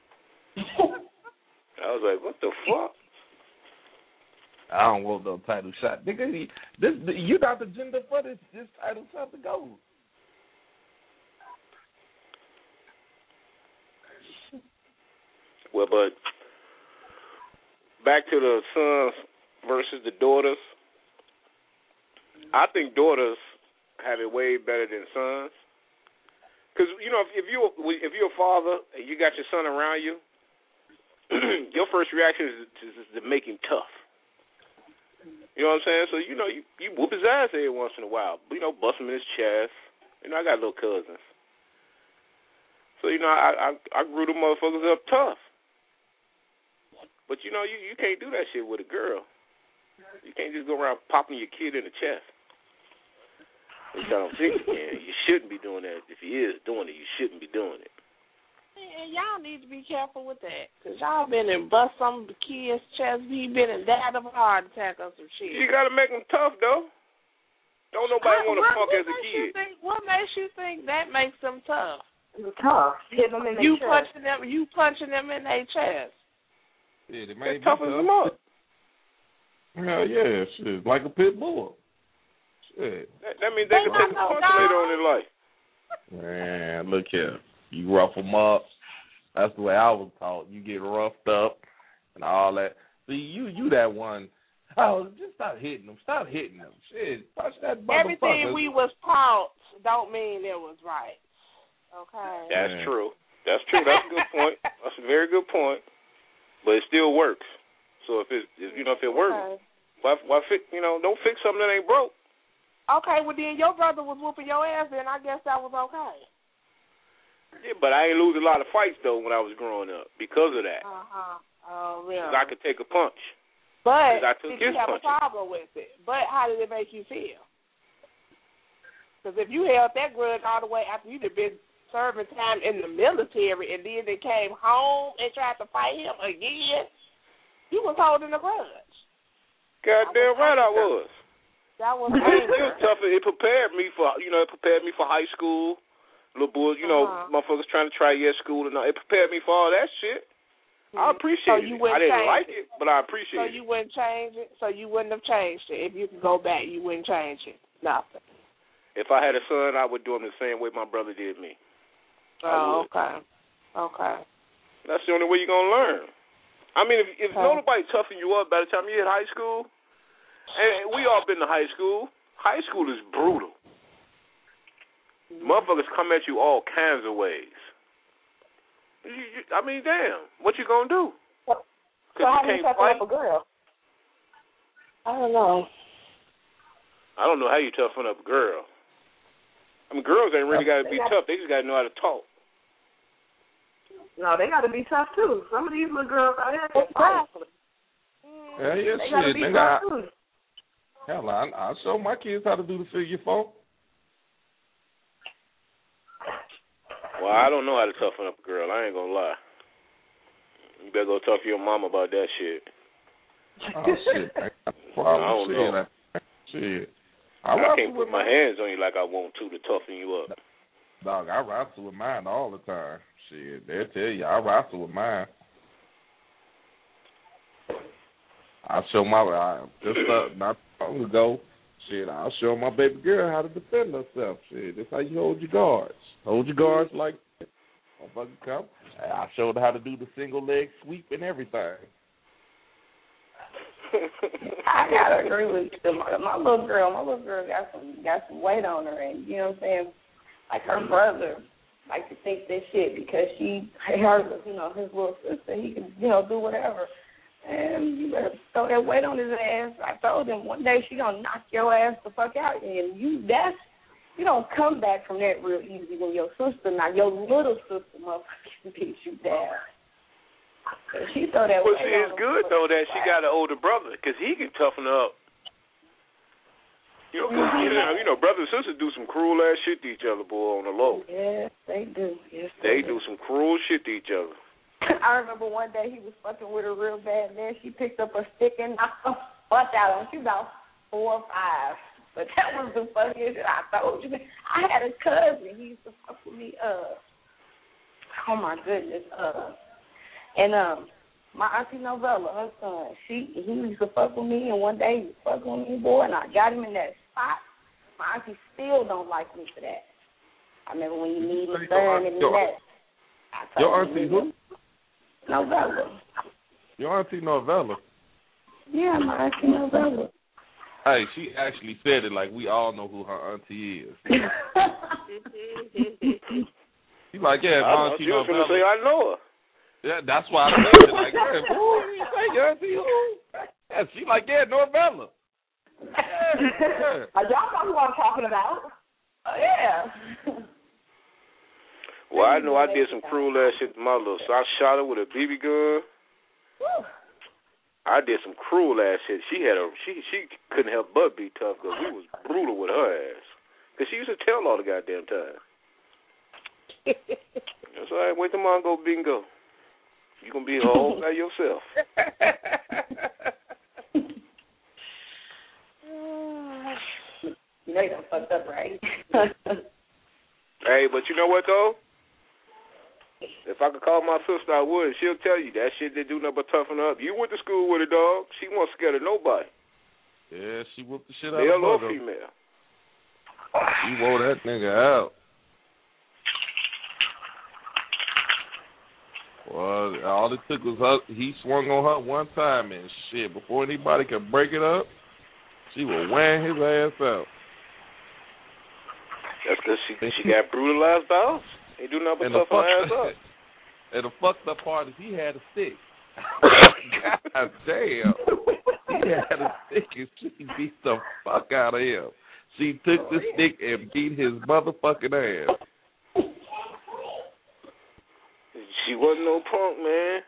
I was like, what the fuck? I don't want no title shot. Nigga, this, you got the gender for this, this title shot to go. Well, but back to the sons versus the daughters. I think daughters have it way better than sons. Because, you know, if, if, you, if you're a father and you got your son around you, your first reaction is to, is to make him tough. You know what I'm saying? So, you know, you, you whoop his ass every once in a while. You know, bust him in his chest. You know, I got little cousins. So, you know, I I, I grew the motherfuckers up tough. But, you know, you, you can't do that shit with a girl. You can't just go around popping your kid in the chest. Which I don't think you can. You shouldn't be doing that. If he is doing it, you shouldn't be doing it. And y'all need to be careful with that, because y'all been and bust some kid's chest. He been and died of a heart attack or some shit. You got to make them tough, though. Don't nobody want to fuck as a kid. Think, what makes you think that makes them tough? Tough. Hit them in their you chest. punching them. You punching them in their chest. Yeah, they may be tough as them up. Hell yeah, shit, like a pit bull. Shit. That, that means they, they can take a punch later on in life. Man, look here. You rough them up. That's the way I was taught. You get roughed up and all that. See, you you that one. Oh, just stop hitting them. Stop hitting them. Shit, punch that motherfucker. Everything we was taught don't mean it was right. Okay. That's Man. true. That's true. That's a good point. That's a very good point. But it still works. So if it, if, you know, if it works, Okay. why, why fix? You know, don't fix something that ain't broke. Okay. Well, then your brother was whooping your ass. Then I guess that was okay. Yeah, but I ain't lose a lot of fights though when I was growing up because of that. Uh huh. Oh, really? Because I could take a punch. But I took did his you have punches. a problem with it? But how did it make you feel? Because if you held that grudge all the way after you'd have been serving time in the military and then they came home and tried to fight him again, you was holding a grudge. Goddamn right I was. That was It anger. was tough. It prepared me for, you know, it prepared me for high school. Little boys, you know, Uh-huh. motherfuckers trying to try year school and all. It prepared me for all that shit. I appreciate So you it. I wouldn't didn't change like it. it, but I appreciate So it. you wouldn't change it? So you wouldn't have changed it. If you could go back, you wouldn't change it. Nothing. If I had a son, I would do him the same way my brother did me. Oh, okay. Okay. That's the only way you're going to learn. I mean, if, if Okay. nobody toughen you up by the time you hit high school, and we all been to high school, high school is brutal. Motherfuckers come at you all kinds of ways. You, you, I mean, damn, what you gonna do? So Cause how you do you can't toughen fight. up a girl? I don't know. I don't know how you toughen up a girl. I mean, girls ain't really got to be tough. They just got to know how to talk. No, they got to be tough too. Some of these little girls out here, they fight. Yeah, yeah, They shit. got to be They tough got, too. hell, I, I show my kids how to do the figure four. Well, I don't know how to toughen up a girl. I ain't gonna lie. You better go talk to your mom about that shit. Oh shit! I, got a problem. I don't shit. know. I, shit. I, I wrestle can't put with my hands on you like I want to to toughen you up. Dog, I wrestle with mine all the time. Shit, they'll tell you I wrestle with mine. I show my I, just uh, not long ago. Shit, I'll show my baby girl how to defend herself. Shit, that's how you hold your guards. Hold your guards like that. Motherfucker come. I showed her how to do the single leg sweep and everything. I gotta agree with you. My, my little girl, my little girl got some got some weight on her, and you know what I'm saying. Like her brother, like to think this shit because she her you know his little sister, he can you know do whatever. And you better throw that weight on his ass. I told him one day she gonna knock your ass the fuck out, and you that's you don't come back from that real easy when your sister, not your little sister, motherfucking beats you down. So she throw that well, weight see, it's on good though that she got an older brother because he can toughen her up. You know, cause, you know, you know, brother and sister do some cruel ass shit to each other, boy, on the low. Yes, they do. Yes, they, they do do some cruel shit to each other. I remember one day he was fucking with her real bad, and then she picked up a stick and knocked the fuck out of him. She was about four or five. But that was the funniest shit I told you. I had a cousin. He used to fuck with me. Uh, oh, my goodness. Uh, and um, my auntie Novella, her son, she he used to fuck with me, and one day he was fucking with me, boy, and I got him in that spot. My auntie still don't like me for that. I remember when you need me burn in the net. Your auntie who? Novella. Your auntie Novella? Yeah, my auntie Novella. Hey, she actually said it like we all know who her auntie is. She's like, yeah, my auntie Novella. She was going to Novella. say, I know her. Yeah, that's why I said it like, yeah, who you say your auntie who? Yeah, she like, yeah, Novella. Yeah, yeah. Y'all know who I'm talking about. Oh, yeah. Well, I know I did some cruel ass shit to my little, so I shot her with a B B gun. Woo. I did some cruel ass shit. She had a she she couldn't help but be tough because we was brutal with her ass. Because she used to tell all the goddamn time. That's all right. Wait till mom go bingo. You gonna be all by yourself. You know you done fucked up, right? Hey, but you know what though? If I could call my sister, I would. She'll tell you that shit didn't do nothing but toughen her up. You went to school with a dog. She wasn't scared of nobody. Yeah, she whooped the shit out Male of her. or female. She wore that nigga out. Well, all it took was her. He swung on her one time and shit. Before anybody could break it up, she was wearing his ass out. That's because she she got brutalized by us. Ain't do nothing but toughen her ass up. And the fucked up part is he had a stick. God damn. He had a stick and she beat the fuck out of him. She took the stick and beat his motherfucking ass. She wasn't no punk, man.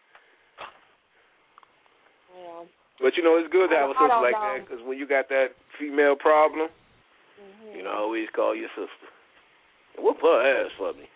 Yeah. But, you know, it's good to have a sister like know. that because when you got that female problem, Mm-hmm. you know, always call your sister. Whoop her ass for me.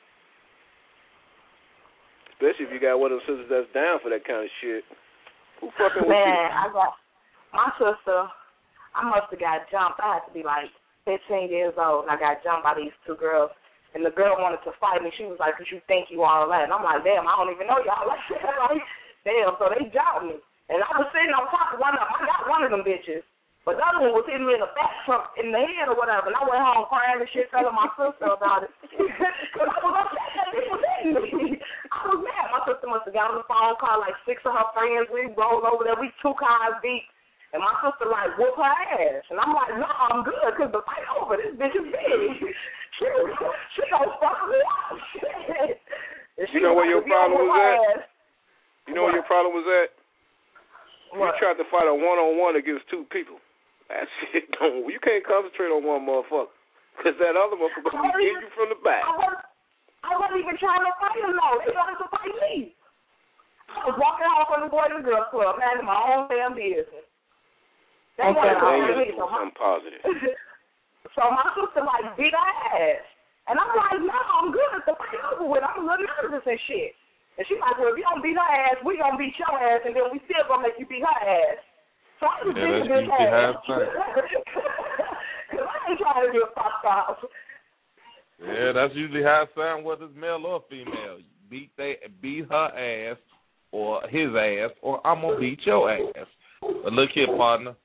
Especially if you got one of them sisters that's down for that kind of shit. Who fucking with you? Man, I got my sister. I must have got jumped. I had to be like fifteen years old, and I got jumped by these two girls. And the girl wanted to fight me. She was like, "Cause you think you all that?" And I'm like, "Damn, I don't even know y'all like that." Like, damn. So they jumped me, and I was sitting on top of one of them. I got one of them bitches. But the other one was hitting me in the back from in the head or whatever. And I went home crying and shit, telling my sister about it. Because I was upset. They was hitting me. I was mad. My sister must have got on the phone, called like six of her friends. We rolled over there. We two cars deep. And my sister like whoop her ass. And I'm like, no, I'm good because the fight over. This bitch is big. She, she gonna fuck me up. Shit. You know where your problem was at? You know where your problem was at? You tried to fight a one-on-one against two people. That shit don't. You can't concentrate on one motherfucker because that other motherfucker will hit you from the back. I wasn't, I wasn't even trying to fight him though. They wanted to fight me. I was walking home from the Boys and Girls Club, man, in my own damn business. They wanted to fight me. So I'm positive. So my sister like beat her ass, and I'm like, no, I'm good. The fight over with. I'm a little nervous and shit. And she like, well, if you don't beat her ass, we gonna beat your ass, and then we still gonna make you beat her ass. So I was yeah, beating this ass. Because I ain't trying to get fucked off. Yeah, that's usually how it sounds, whether it's male or female. Beat they beat her ass or his ass, or I'm gonna beat your ass. But look here, partner.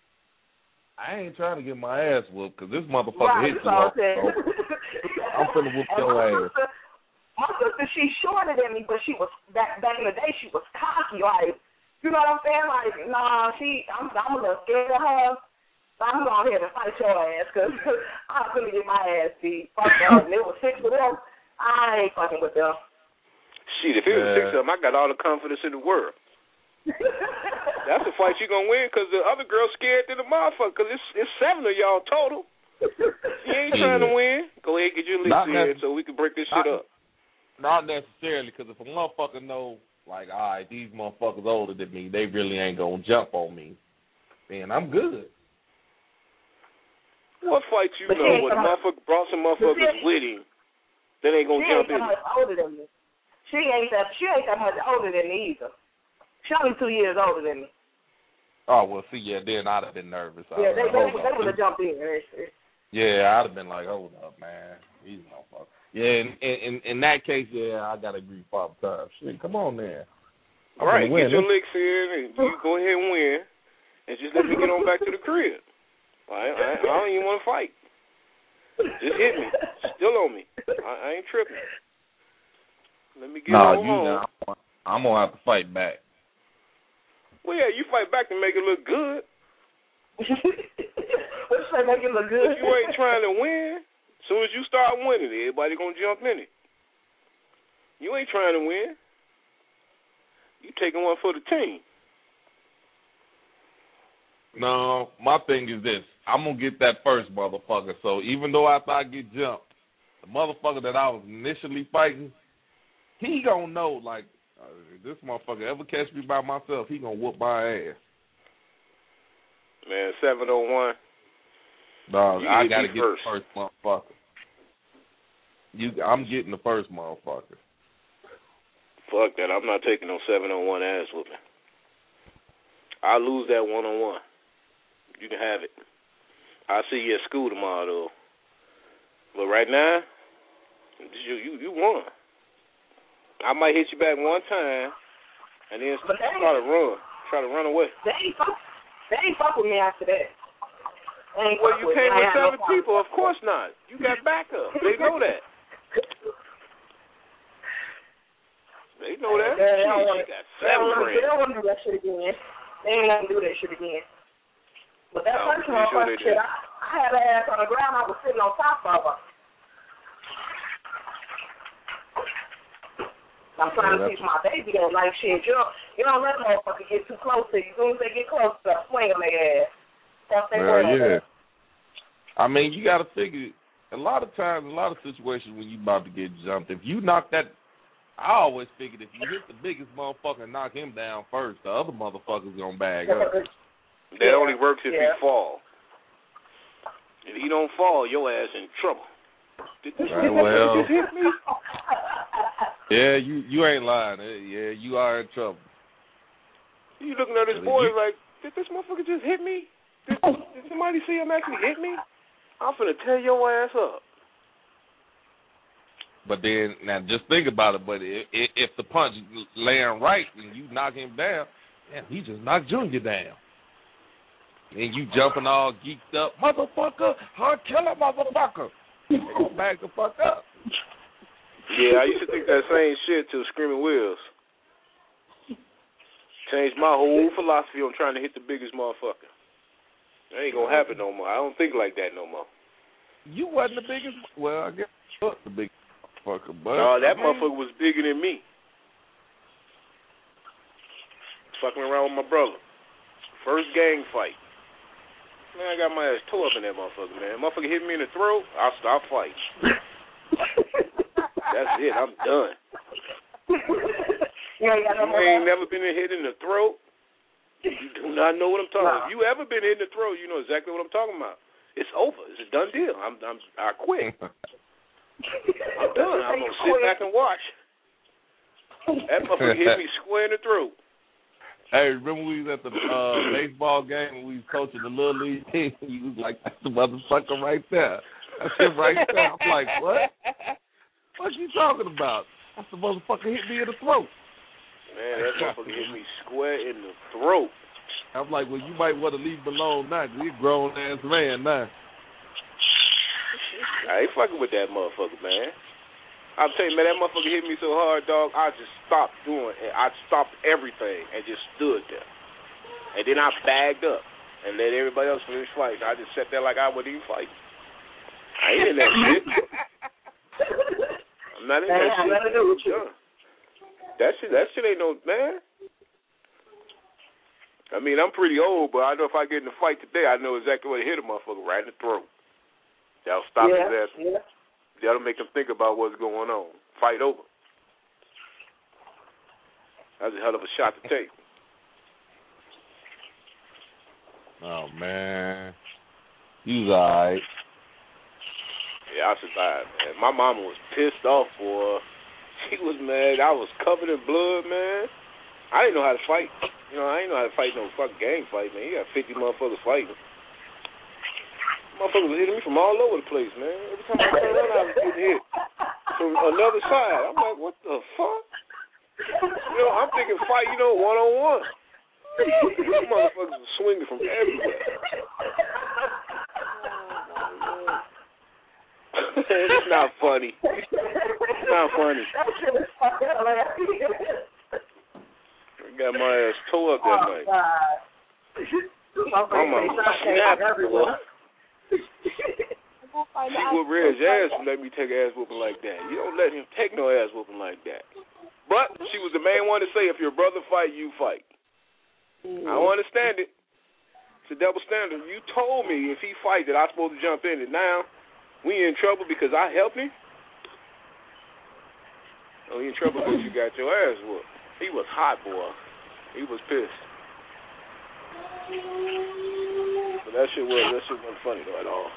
I ain't trying to get my ass whooped because this motherfucker right, hit you off. So I'm finna whoop your ass. Sister, my sister, she's shorter than me, but she was back back in the day. She was cocky, like You know what I'm saying? Like, nah, she, I'm, I'm a little scared of her. So I'm going ahead and fight your ass because I'm going to get my ass beat. Fuck them. If it was six with them, I ain't fucking with them. Shit, if it was six of them, I got all the confidence in the world. That's a fight you going to win because the other girl's scared to the motherfucker because it's, it's seven of y'all total. You ain't trying to win. Go ahead and get your licks in so we can break this shit not, up. Not necessarily because if a motherfucker know, like, all right, these motherfuckers older than me, they really ain't going to jump on me, then I'm good. What fight you but know when motherfucker brought some motherfuckers with him, then they gonna jump in? She ain't that much older than me. She ain't that. She ain't that much older than me either. She only two years older than me. Oh well, see, yeah, then I'd have been nervous. Yeah, they, they, they would have jumped in. Yeah, I'd have been like, hold up, man, these motherfuckers. Yeah, in, in in that case, yeah, I gotta agree five times. Shit, come on, man. All right, get your licks in, and you go ahead and win, and just let me get on back to the crib. I, I, I don't even want to fight. Just hit me. Still on me. I, I ain't tripping. Let me get nah, on you home. Know, I'm going to have to fight back. Well, yeah, you fight back to make it look good. What's that make it look good? But you ain't trying to win. As soon as you start winning, everybody going to jump in it. You ain't trying to win. You taking one for the team. No, my thing is this. I'm going to get that first motherfucker. So even though after I get jumped, the motherfucker that I was initially fighting, he going to know, like, uh, if this motherfucker ever catch me by myself, he going to whoop my ass. Man, seven oh one. Dog, I got to get first. the first motherfucker. You, I'm getting the first motherfucker. Fuck that. I'm not taking no seven oh one ass whooping. I'll lose that one-on-one. You can have it. I'll see you at school tomorrow, though. But right now, you you, you won. I might hit you back one time, and then try to run. Try to run away. They ain't fuck, they ain't fuck with me after that. Well, you came with seven no people. Of course not. You got backup. They know that. They know that. They don't want to do that shit again. They ain't gonna do that shit again. But that no, first one, sure shit, I, I had her ass on the ground. I was sitting on top of her. I'm trying yeah, to teach my baby that, like, shit, you don't, you don't let a motherfucker get too close to you. As soon as they get close, start swinging their ass. That's their well, yeah. Ass. I mean, you got to figure, a lot of times, a lot of situations when you about to get jumped, if you knock that, I always figured if you hit the biggest motherfucker and knock him down first, the other motherfucker's going to bag up. That yeah. only works if yeah. he fall. If he don't fall, your ass in trouble. Did this right, well, just hit me? Yeah, you, you ain't lying. Yeah, you are in trouble. You looking at this boy you, like, did this motherfucker just hit me? Did, did somebody see him actually hit me? I'm finna tear your ass up. But then, now just think about it, but if, if the punch laying right and you knock him down, damn, he just knocked Junior down. And you jumping all geeked up, motherfucker, hard killer, motherfucker. They gonna back the fuck up. Yeah, I used to think that same shit till Screaming Wills. Changed my whole philosophy on trying to hit the biggest motherfucker. That ain't gonna happen no more. I don't think like that no more. You wasn't the biggest. Well, I guess you was the biggest motherfucker, but no, that I mean, motherfucker was bigger than me. Fucking around with my brother. First gang fight. Man, I got my ass tore up in that motherfucker, man. Motherfucker hit me in the throat, I'll stop fighting. That's it. I'm done. You ain't, you ain't never been hit in the throat. You do not know what I'm talking about. If you ever been hit in the throat, you know exactly what I'm talking about. It's over. It's a done deal. I'm, I'm, I quit. I'm done. I'm gonna sit back and watch. That motherfucker hit me square in the throat. Hey, remember we was at the uh, baseball game when we was coaching the little league team? You was like, that's the motherfucker right there. That's him right there. I'm like, what? What you talking about? That's the motherfucker hit me in the throat. Man, that motherfucker hit me square in the throat. I'm like, well, you might want to leave him alone now, because he's a grown-ass man now. I ain't fucking with that motherfucker, man. I'm telling you, man, that motherfucker hit me so hard, dog, I just stopped doing it. I stopped everything and just stood there. And then I bagged up and let everybody else finish fighting. I just sat there like I wasn't even fighting. I ain't in that shit. I'm not in that shit. Nothing to do with you. That shit, that shit ain't no, man. I mean, I'm pretty old, but I know if I get in a fight today, I know exactly what to hit a motherfucker right in the throat. That'll stop yeah, his ass. Yeah. That'll make him think about what's going on. Fight over. That's a hell of a shot to take. Oh, man. You was all right. Yeah, I survived, man. My mama was pissed off, boy. She was mad. I was covered in blood, man. I didn't know how to fight. You know, I didn't know how to fight no fucking gang fight, man. You got fifty motherfuckers fighting. Motherfuckers was hitting me from all over the place, man. Every time I turned around, I was getting hit from another side. I'm like, what the fuck? You know, I'm thinking fight, you know, one-on-one. These motherfuckers were swinging from everywhere. It's not funny. It's not funny. I got my ass tore up that oh, night. God. I'm a snap. She whooped Red's ass and let me take ass whooping like that. You don't let him take no ass whooping like that. But she was the main one to say, if your brother fight, you fight. Mm-hmm. I don't understand it. It's a double standard. You told me if he fight that I'm supposed to jump in, and now we in trouble because I helped him? Oh, you in trouble because you got your ass whooped. He was hot, boy. He was pissed. But that shit was that shit wasn't funny though at all.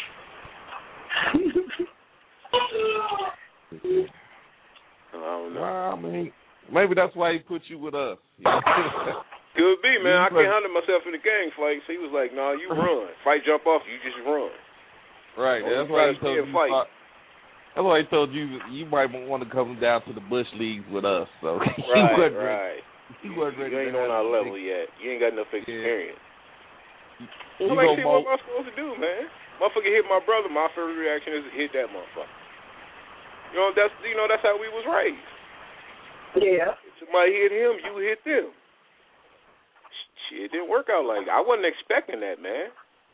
I don't know. Well, I mean, maybe that's why he put you with us. Could be, man. I can't handle myself in the gang fight. So he was like, "Nah, you run. Fight, jump off. You just run." Right. That's why he told you. Fight. That's why he told you you might want to come down to the Bush Leagues with us. So right, wasn't right. You, you, you ain't on our level yet. You ain't got enough experience. Yeah. So like, see, what am I supposed to do, man? Motherfucker hit my brother. My first reaction is to hit that motherfucker. You know that's you know that's how we was raised. Yeah. If somebody hit him, you hit them. Shit, it didn't work out like that. I wasn't expecting that, man.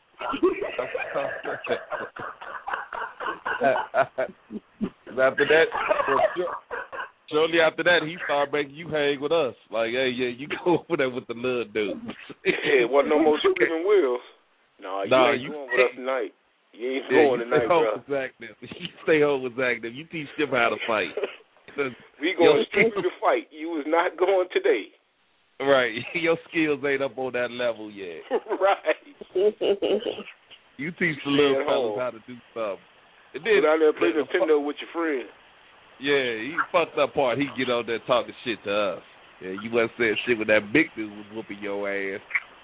After that, shortly after that, he started making you hang with us. Like, hey, yeah, you go over there with the little dude. Yeah, it wasn't no more screaming wheels. No, you nah, ain't you going with us tonight. You ain't yeah, going you tonight, bro. Active. You stay home with active. You teach them how to fight. We going strictly to fight. You was not going today. Right. Your skills ain't up on that level yet. Right. You teach the little fellas how to do stuff. And then, go down there and play Nintendo with your friend. Yeah, he fucked that part. He get out there talking shit to us. Yeah, you wasn't saying shit when that big dude was whooping your ass.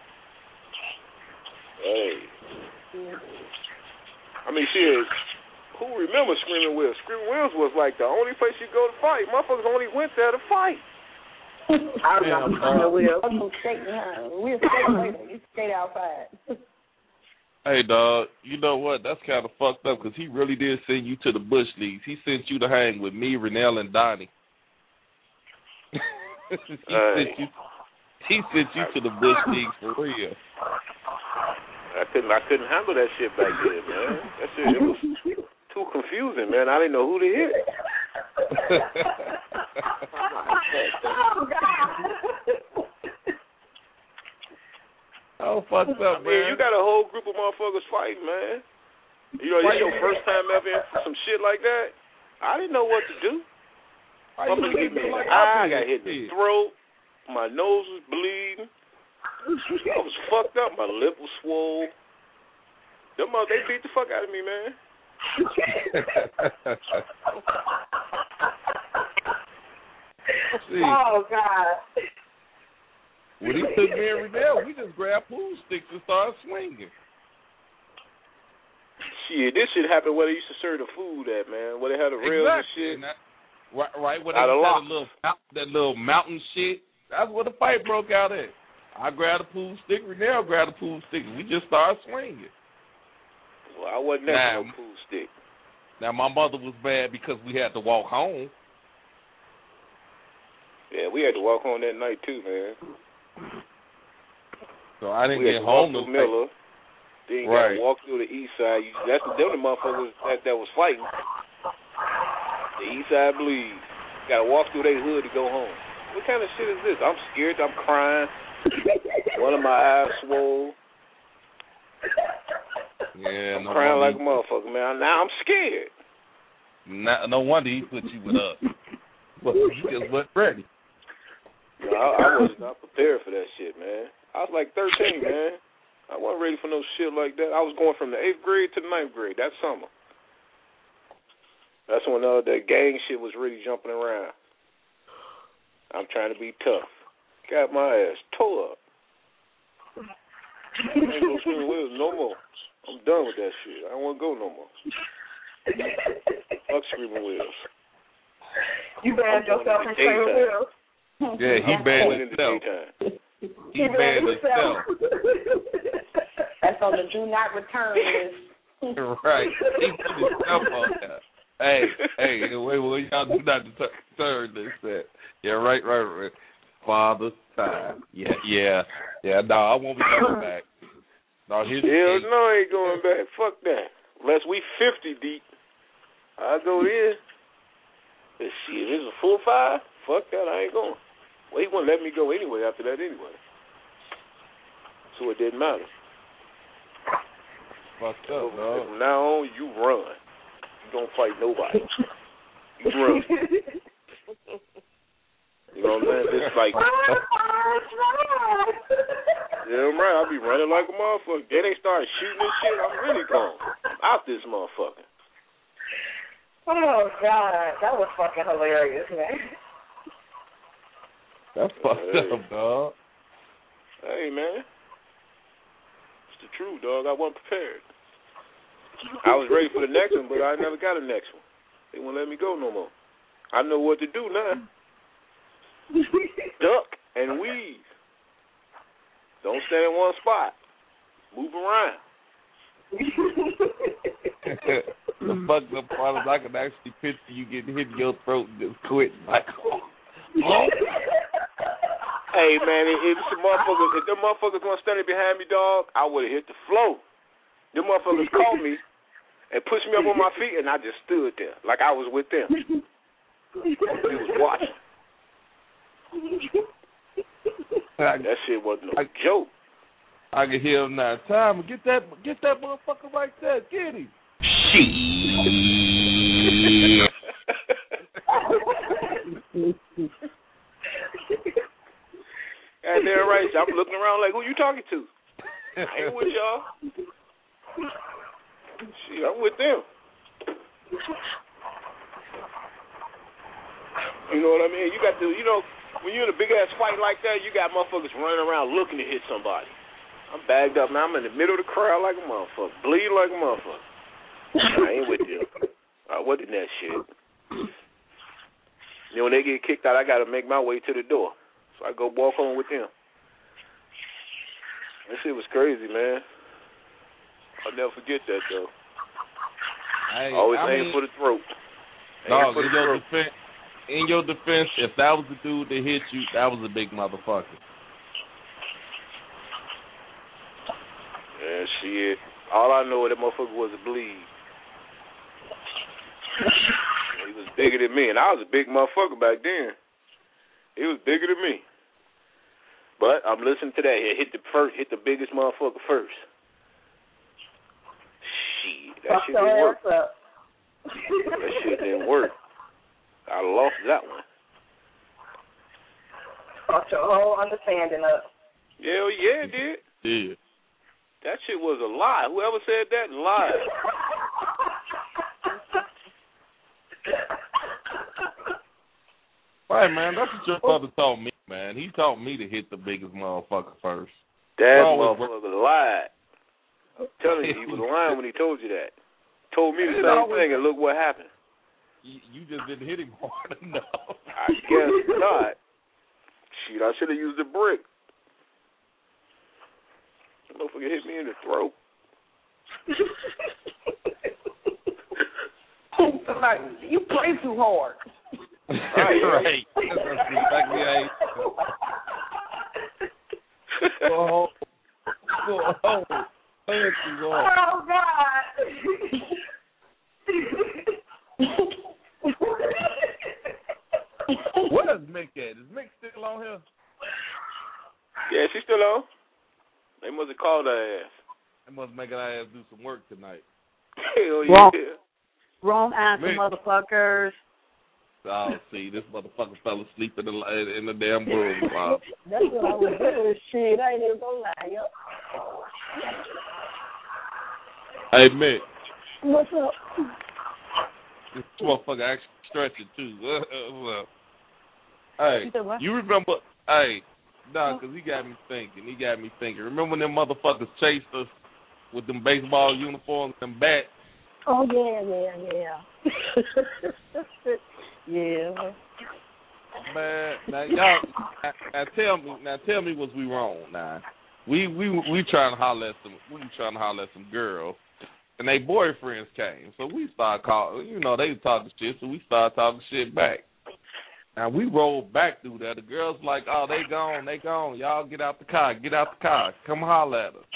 Hey. I mean, shit, who remembers Screaming Wills? Screaming Wills was like the only place you go to fight. Motherfuckers only went there to fight. I remember Screaming Wills. We were skating later. We skate outside. Hey, dog, you know what? That's kind of fucked up because he really did send you to the Bush Leagues. He sent you to hang with me, Renell, and Donnie. he, hey. sent you, he sent you to the Bush Leagues for real. I couldn't I couldn't handle that shit back then, man. That shit, it was too confusing, man. I didn't know who to hit. Oh, God. Oh, fucked up, man. Man, you got a whole group of motherfuckers fighting, man. You know, it's your first time ever in for some shit like that. I didn't know what to do. Motherfuckers hit me in the eye. I got hit in the throat. My nose was bleeding. I was fucked up. My lip was swole. Them mother, they beat the fuck out of me, man. Oh, God. When he took me and Renell, we just grabbed pool sticks and started swinging. Shit, this shit happened where they used to serve the food at, man. Where they had the rails exactly. and shit. That, right, right, where they had that little, that little mountain shit. That's where the fight broke out at. I grabbed a pool stick, Renell grabbed a pool stick, and we just started swinging. Well, I wasn't there for no pool stick. Now, my mother was mad because we had to walk home. Yeah, we had to walk home that night, too, man. So I didn't we get had to home walk through Miller. Then you right. got to walk through the east side. You, that's the them the motherfuckers that, that was fighting. The east side bleed. You got to walk through their hood to go home. What kind of shit is this? I'm scared. I'm crying. One of my eyes swole. Yeah, I'm no crying wonder like a motherfucker, man. Now I'm scared. No, no wonder he put you with us. Well, you just wasn't ready. No, I, I was not prepared for that shit, man. I was like thirteen, man. I wasn't ready for no shit like that. I was going from the eighth grade to the ninth grade that summer. That's when uh, that gang shit was really jumping around. I'm trying to be tough. Got my ass tore up. I ain't gonna scream wheels no more. I'm done with that shit. I don't want to go no more. Fuck screaming wheels. You banned yourself from screaming wheels. Yeah, he banned himself. He, he banned himself. That's on the do not return list. Right. He put himself on that. Hey, hey, wait, wait, y'all do not return this. That. Yeah, right, right, right. Father's time. Yeah, yeah, yeah. No, I won't be coming back. No, his Hell no, I ain't going back. Fuck that. Unless we fifty deep, I go in. Let's see, if it's a full five, fuck that, I ain't going. Well, he wouldn't let me go anyway after that anyway. So it didn't matter. Fucked up, so, dog. From now on, you run. You don't fight nobody. You run. You know what I'm saying? It's like, yeah, I'm right. I'll be running like a motherfucker. Then they start shooting and shit. I'm really gone. I'm out this motherfucker. Oh, God. That was fucking hilarious, man. That's fucked hey. up, dog. Hey, man. It's the truth, dog. I wasn't prepared. I was ready for the next one, but I never got a next one. They won't let me go no more. I know what to do now. Duck and weave. Don't stand in one spot. Move around. The fucked up part is I can actually picture you getting hit in your throat and just quitting. Like, oh. Hey, man, if, if some motherfuckers, if them motherfuckers gonna stand behind me, dog, I would have hit the floor. Them motherfuckers called me and pushed me up on my feet, and I just stood there like I was with them. We was watching. I, that shit wasn't no I, joke. I can hear him now. Time, get that, get that motherfucker right there. Get him. Shit. And they're right. I'm looking around like, who you talking to? I ain't with y'all. Shit, I'm with them. You know what I mean? You got to, you know, when you're in a big-ass fight like that, you got motherfuckers running around looking to hit somebody. I'm bagged up, man. I'm in the middle of the crowd like a motherfucker. Bleeding like a motherfucker. I ain't with them. I wasn't that shit. You know, when they get kicked out, I got to make my way to the door. So I go walk on with them. That shit was crazy, man. I'll never forget that, though. I, Always I aim mean, for the throat. Dog, for in, the your throat. defense, in your defense, if that was the dude that hit you, that was a big motherfucker. Yeah, shit. All I know is that motherfucker was a bleed. He was bigger than me, and I was a big motherfucker back then. He was bigger than me. But I'm listening to that. He hit the first, hit the biggest motherfucker first. Shit, that shit didn't work. That shit didn't work. I lost that one. Lost your whole understanding of. Hell yeah, it did. Yeah. That shit was a lie. Whoever said that, lied. Right, man. That's what your brother taught me, man. He taught me to hit the biggest motherfucker first. That motherfucker lied. I'm telling you, he was lying when he told you that. Told me the same always, thing, and look what happened. You, you just didn't hit him hard enough. I guess not. Shit, I should have used a brick. That motherfucker hit me in the throat. Like, you play too hard. Right. That's exactly how Oh, oh, oh, oh, God. Where's Mick at? Is Mick still on here? Yeah, she's still on. They must have called her ass. They must make her ass do some work tonight. Hell Wrong, yeah. wrong answer, Mick. motherfuckers. Oh, see, this motherfucker fell asleep in the in the damn room. Wow. That's what I was doing. Shit, I ain't even gonna lie, yo. Hey, Mick. What's up? This motherfucker actually stretching, too. Well, hey, you remember, hey, nah, because he got me thinking. He got me thinking. Remember when them motherfuckers chased us with them baseball uniforms and bats? Oh, yeah, yeah, yeah. Yeah. Man, now y'all, now, now tell me, now tell me, was we wrong? Now we we we trying to holler at some, we trying to holler at some girls, and they boyfriends came, so we started calling. You know, they was talking shit, so we started talking shit back. Now we rolled back through there. The girls like, oh, they gone, they gone. Y'all get out the car, get out the car, come holler at us.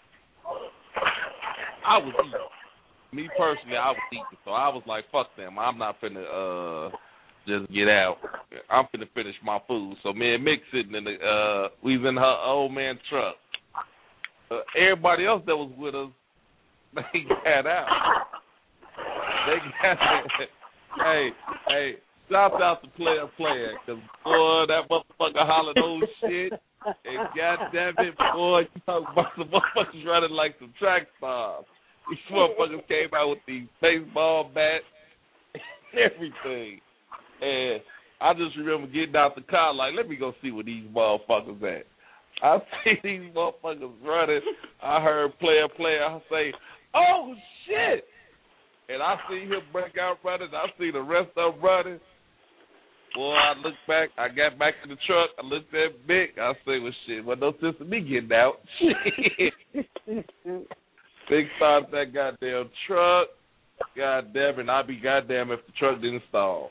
I was eating. Me personally, I was eating, so I was like, fuck them. I'm not finna uh. just get out. I'm finna finish my food. So me and Mick sitting in the, uh, we was in her old man truck. Uh, everybody else that was with us, they got out. They got Hey, hey, shout out to Player Player, because, boy, that motherfucker hollered old shit. And goddamn it, boy, you talking about the motherfuckers running like some track stars. These motherfuckers came out with these baseball bats and everything. And I just remember getting out the car like, let me go see where these motherfuckers at. I see these motherfuckers running. I heard player, player. I say, oh, shit. And I see him break out running. I see the rest of them running. Boy, I looked back. I got back in the truck. I looked at Mick. I say, well, shit, well, no sense in me getting out. Shit. Big started that goddamn truck. Goddamn, and I'd be goddamn if the truck didn't stall.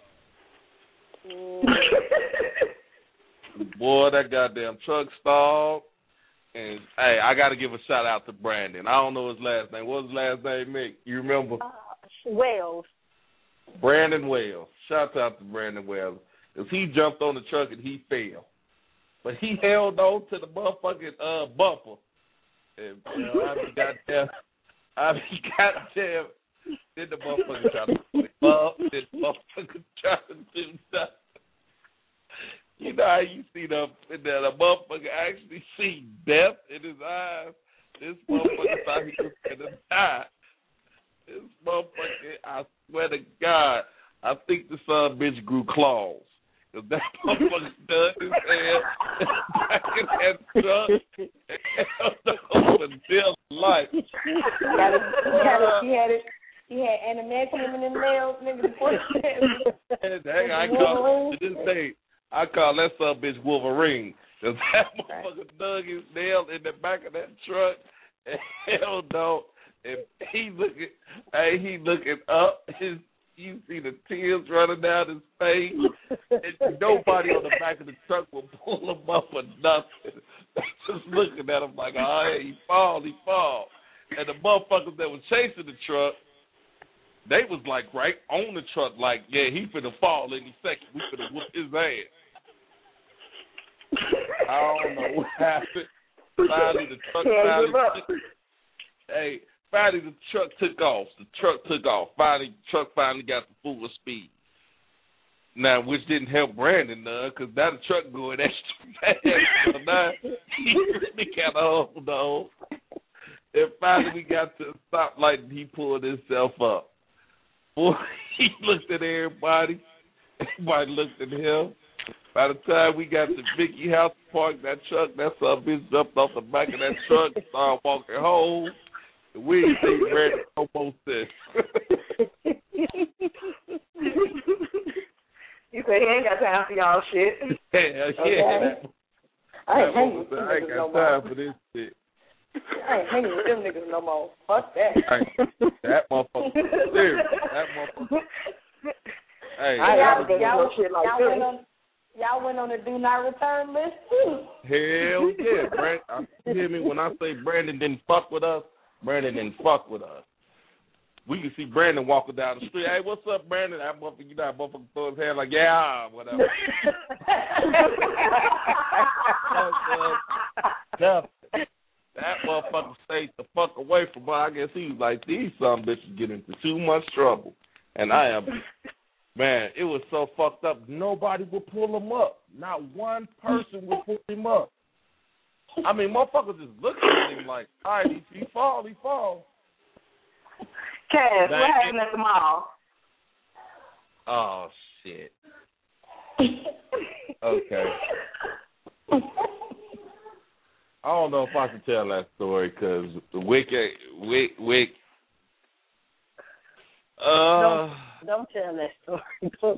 Boy, that goddamn truck stalled. And, hey, I got to give a shout out to Brandon. I don't know his last name. What was his last name, Mick? You remember? Uh, Wells. Brandon Wells. Shout out to Brandon Wells. Because he jumped on the truck and he fell. But he held on to the motherfucking uh, bumper. And, you know, I be goddamn, I be goddamn, then the motherfucker trying to put it up, then the motherfucker trying to do stuff. You know how you see the, that the motherfucker actually see death in his eyes? This motherfucker thought he was going to die. This motherfucker, I swear to God, I think the son bitch grew claws. Because that motherfucker done his head back in that truck and held on for dear life. He had it, he had it, he had it. He had adamantium in his nails, nigga, before he said Dang, I call to this day, I call that son bitch Wolverine. Because that motherfucker dug his nail in the back of that truck and held on. And he looking, hey, he looking up. His, you see the tears running down his face. And nobody on the back of the truck will pull him up or nothing. They just looking at him like, oh, hey, he fall, he fall. And the motherfuckers that was chasing the truck, they was like right on the truck, like, yeah, he finna fall any second. We finna whoop his ass. I don't know what happened. Finally, the truck finally took, hey, finally the truck took off. The truck took off. Finally, the truck finally got the full speed. Now, which didn't help Brandon none, because now the truck going extra fast. So now he really got to hold on. And finally we got to the stoplight and he pulled himself up. Boy, he looked at everybody. Everybody looked at him. By the time we got to Vicky House Park, that truck, that son bitch jumped off the back of that truck and started walking home. And we ain't seen Brandon almost this. You say he ain't got time for y'all shit. Yeah, yeah. Okay. I ain't, I ain't got time for this shit. I ain't hanging with them niggas no more. Fuck that. Hey, that motherfucker. Serious. That motherfucker. Hey, I y'all, y'all, y'all, shit like y'all, went on, y'all went on the do not return list too. Hell yeah, Brandon. You hear me when I say Brandon didn't fuck with us? Brandon didn't fuck with us. We can see Brandon walking down the street. Hey, what's up, Brandon? That motherfucker, you know, that motherfucker throw his hand like, yeah, whatever. that, that motherfucker stayed the fuck away from her. I guess he was like, these some bitches get into too much trouble. And I am, man, it was so fucked up. Nobody would pull him up. Not one person would pull him up. I mean, motherfuckers just looking at him like, all right, he, he fall, he fall. Cass, what happened at the mall? Oh, shit. Okay. I don't know if I can tell that story because Wick, Wick, Wick, uh... Don't, don't tell that story.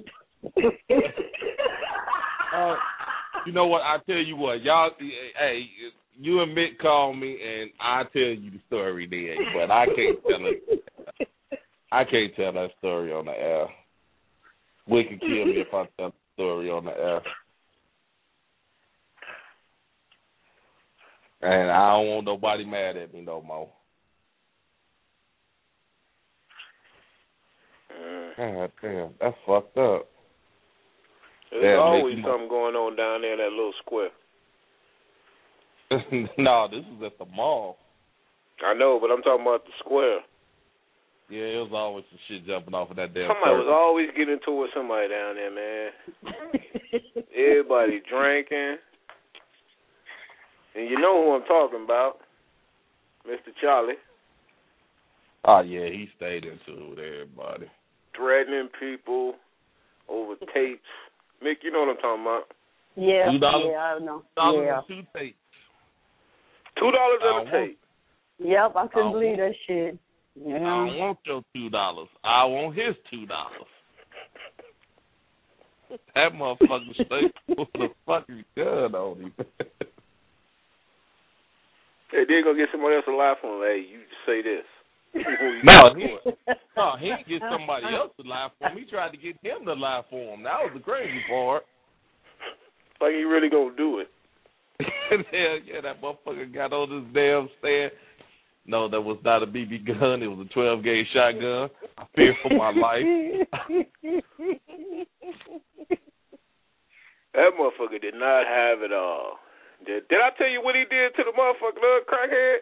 uh, you know what? I tell you what, y'all, hey, you and Mick call me and I tell you the story then, but I can't tell it. I can't tell that story on the air. Wick can kill me if I tell the story on the air. And I don't want nobody mad at me no more. God damn, that's fucked up. There's Damn, always Mick, something going on down there in that little square. No, this is at the mall. I know, but I'm talking about the square. Yeah, it was always some shit jumping off of that damn Somebody circle. was always getting into it with somebody down there, man. Everybody drinking. And you know who I'm talking about. Mister Charlie. Oh, yeah, he stayed into it with everybody. Threatening people over tapes. Mick, you know what I'm talking about. Yeah, Two dollars, yeah, I know. two dollars Yeah. and two tapes. Two dollars on a tape. Yep, I couldn't I believe want, that shit. Yeah. I don't want your two dollars. I want his two dollars. That motherfucker stayed with a fucking gun on him. Hey, they're gonna get somebody else to lie for him. Hey, you say this. No, he, no, he didn't get somebody else to lie for him. He tried to get him to lie for him. That was the crazy part. Like he really gonna do it. Hell yeah, that motherfucker got on this damn stand. No, that was not a B B gun. It was a twelve gauge shotgun. I feared for my life. That motherfucker did not have it all. Did, did I tell you what he did to the motherfucker, little crackhead?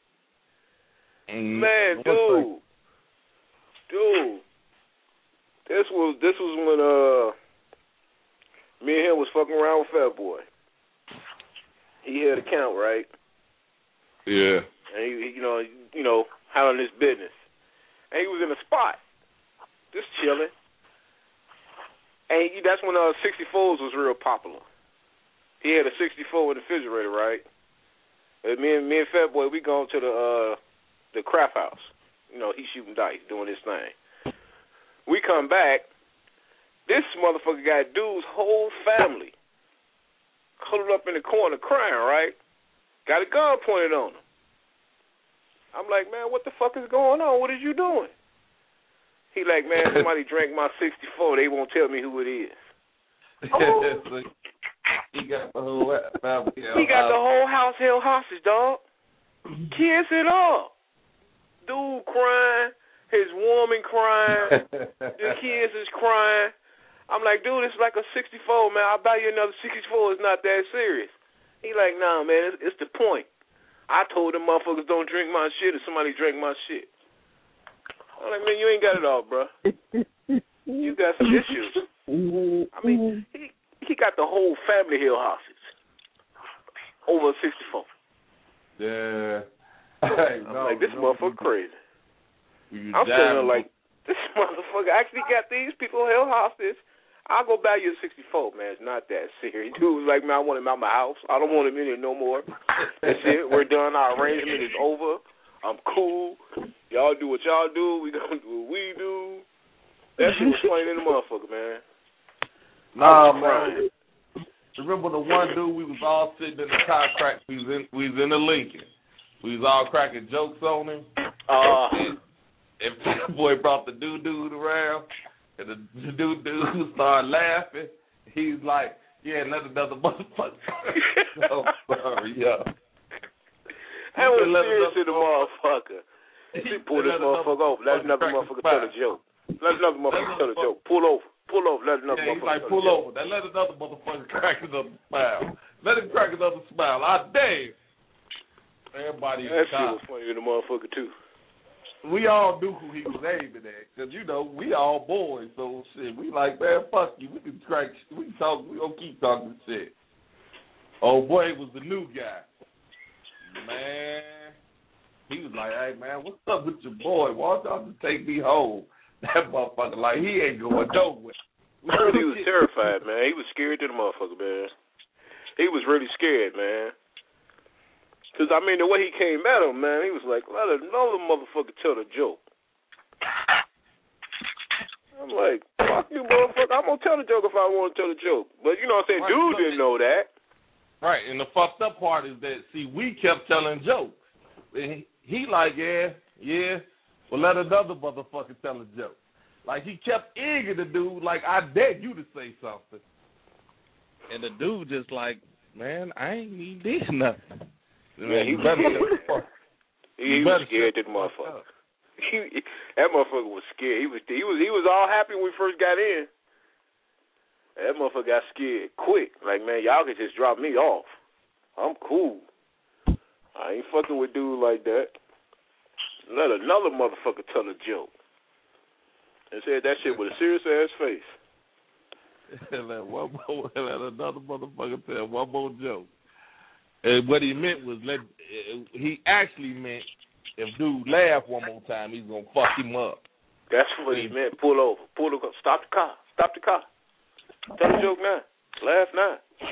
Mm, Man, dude, dude, this was this was when uh me and him was fucking around with Fat Boy. He had a count, right? Yeah. And he, you know, you know, handling his business. And he was in a spot, just chilling. And he, that's when uh sixty-fours was real popular. He had a sixty-four in the refrigerator, right? And me and me and Fat Boy, we gone to the uh the crap house. You know, he's shooting dice, doing his thing. We come back. This motherfucker got dude's whole family huddled up in the corner crying, right? Got a gun pointed on him. I'm like, man, what the fuck is going on? What is you doing? He like, man, somebody drank my sixty-four. They won't tell me who it is. Oh. He got the whole family. He got the whole house held hostage, dog. Kids and all. Dude crying, his woman crying, the kids is crying. I'm like, dude, it's like a sixty-four, man. I'll buy you another sixty-four. It's not that serious. He like, nah, man, it's, it's the point. I told them motherfuckers don't drink my shit if somebody drank my shit. I'm like, man, you ain't got it all, bro. You got some issues. I mean, he he got the whole family held hostage over a sixty-four. Yeah. Hey, I'm no, like, this no, motherfucker crazy. You I'm feeling like, this motherfucker actually got these people held hostage. I'll go buy you a sixty-four, man. It's not that serious. Dude was like, man, I want him out my house. I don't want him in here no more. That's it. We're done. Our arrangement is over. I'm cool. Y'all do what y'all do. We gonna do what we do. That shit was funny than the motherfucker, man. Nah, man. Remember the one dude we was all sitting in the car crack. We was in, we was in the Lincoln. we was all cracking jokes on him. Uh, and, and that boy brought the dude dude around, and the, the dude dude started laughing. He's like, yeah, let another motherfucker. I'm sorry, yeah. I was serious to the motherfucker. He pulled this motherfucker over. Let another motherfucker tell a joke. Let another motherfucker tell a joke. Pull over. Pull over. Let another yeah, motherfucker he's like, pull over. Then let another motherfucker crack another smile. Let him crack another smile. I dare. Everybody that shit was funny to the motherfucker, too. We all knew who he was aiming at, because, you know, we all boys, so shit. We like, man, fuck you. We can crack, we can talk, we gonna keep talking shit. Oh, boy, was the new guy. Man, he was like, hey, man, what's up with your boy? Why don't y'all just take me home? That motherfucker, like, he ain't going nowhere. He was terrified, man. He was scared to the motherfucker, man. He was really scared, man. Because, I mean, the way he came at him, man, he was like, let another motherfucker tell the joke. I'm like, fuck you, motherfucker. I'm going to tell the joke if I want to tell the joke. But, you know what I'm saying? Right, dude didn't know that. Right, and the fucked up part is that, see, we kept telling jokes. And he, he like, yeah, yeah, well, let another motherfucker tell a joke. Like, he kept egging the dude, like, I dare you to say something. And the dude just like, man, I ain't even did nothing. Yeah, he was he, he was scared to the motherfucker. He, that motherfucker was scared. He was he was he was all happy when we first got in. That motherfucker got scared quick. Like, man, y'all can just drop me off. I'm cool. I ain't fucking with dude like that. Let another motherfucker tell a joke. And said that shit with a serious ass face. let one more, let another motherfucker tell one more joke. And what he meant was, let he actually meant if dude laugh one more time, he's gonna fuck him up. That's what he meant. Pull over. Pull the stop the car. Stop the car. Tell a joke now. Laugh now.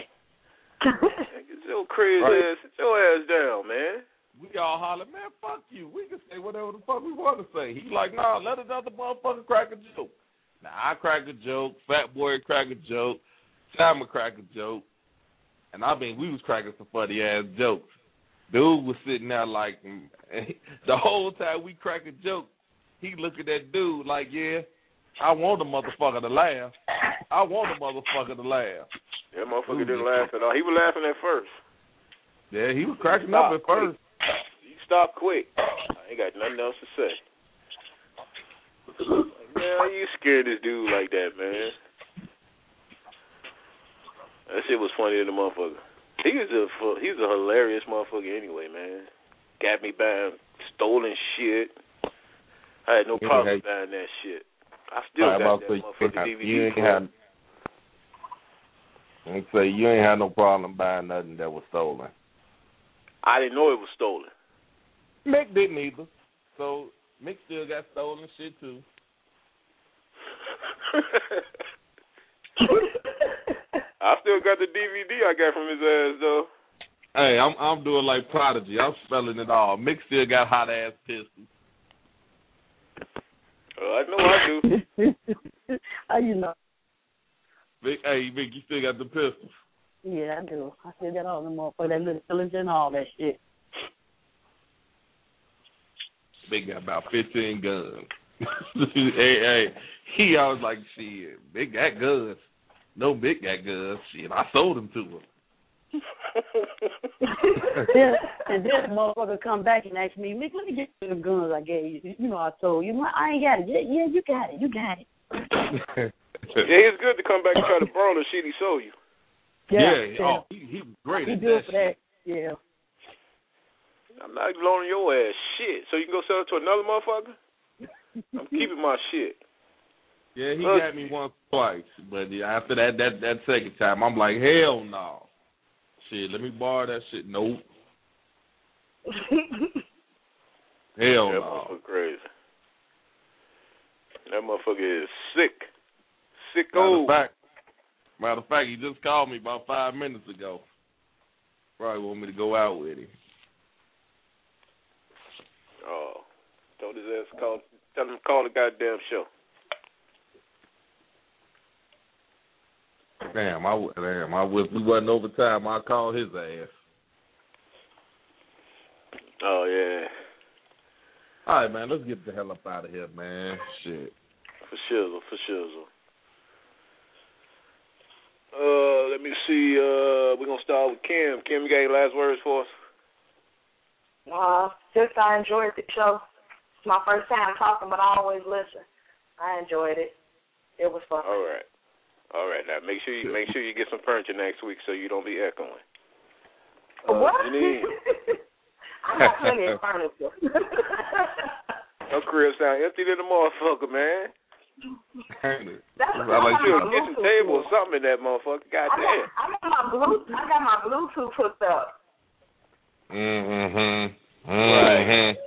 Get your crazy right. ass, sit your ass down, man. We all holler, man, fuck you. We can say whatever the fuck we want to say. He's like, nah, let another motherfucker crack a joke. Now I crack a joke, Fat Boy crack a joke, Simon crack a joke. And I mean, we was cracking some funny ass jokes. Dude was sitting there like, the whole time we cracking jokes, he look at that dude like, yeah, I want the motherfucker to laugh. I want the motherfucker to laugh. That motherfucker dude, didn't laugh at all. He was laughing at first. Yeah, he was cracking up at first. He stopped quick. I ain't got nothing else to say. Like, man, how you scared this dude like that, man? That shit was funny to the motherfucker. He was a he was a hilarious motherfucker anyway, man. Got me buying stolen shit. I had no you problem had, buying that shit. I still right, got that say, motherfucker D V D. You ain't had, I say you ain't had no problem buying nothing that was stolen. I didn't know it was stolen. Mick didn't either. So Mick still got stolen shit too. I still got the D V D I got from his ass though. Hey, I'm I'm doing like Prodigy. I'm spelling it all. Mick still got hot ass pistols. Oh, I know I do. How you know? Mick, hey, Mick, you still got the pistols? Yeah, I do. I still got all them motherfuckers, that little pillage and all that shit. Mick got about fifteen guns. hey, hey, he always like, shit, Mick got guns. No, Mick got guns. Shit, I sold them to him. yeah, and then the motherfucker come back and ask me, Mick, let me get you the guns I gave you. You know, I told you. I ain't got it. Yeah, yeah, you got it. You got it. Yeah, it's good to come back and try to borrow the shit he sold you. Yeah, yeah. yeah. Oh, he, he was great he at do that it for that. Yeah. I'm not loaning your ass shit, so you can go sell it to another motherfucker? I'm keeping my shit. Yeah, he Look. got me once or twice, but yeah, after that, that that second time, I'm like, hell no. Shit, let me borrow that shit. Nope. hell that no. That motherfucker crazy. That motherfucker is sick. Sick old. Matter of fact, matter of fact, he just called me about five minutes ago. Probably want me to go out with him. Oh, told his ass to call. Tell him to call the goddamn show. Damn, I damn, I wish we wasn't overtime. I called his ass. Oh, yeah. All right, man, let's get the hell up out of here, man. Shit. For shizzle, for shizzle. Uh, let me see. Uh, we're going to start with Kim. Kim, you got any last words for us? Uh, just I enjoyed the show. It's my first time talking, but I always listen. I enjoyed it. It was fun. All right. All right. Now, make sure you make sure you get some furniture next week so you don't be echoing. Uh, what? Janine. I got plenty of furniture. Your crib sound empty than the motherfucker, man. That's I like you a kitchen table or something in that motherfucker. Goddamn. I got, I got my Bluetooth. I got my Bluetooth hooked up. Mm-hmm. Mm-hmm.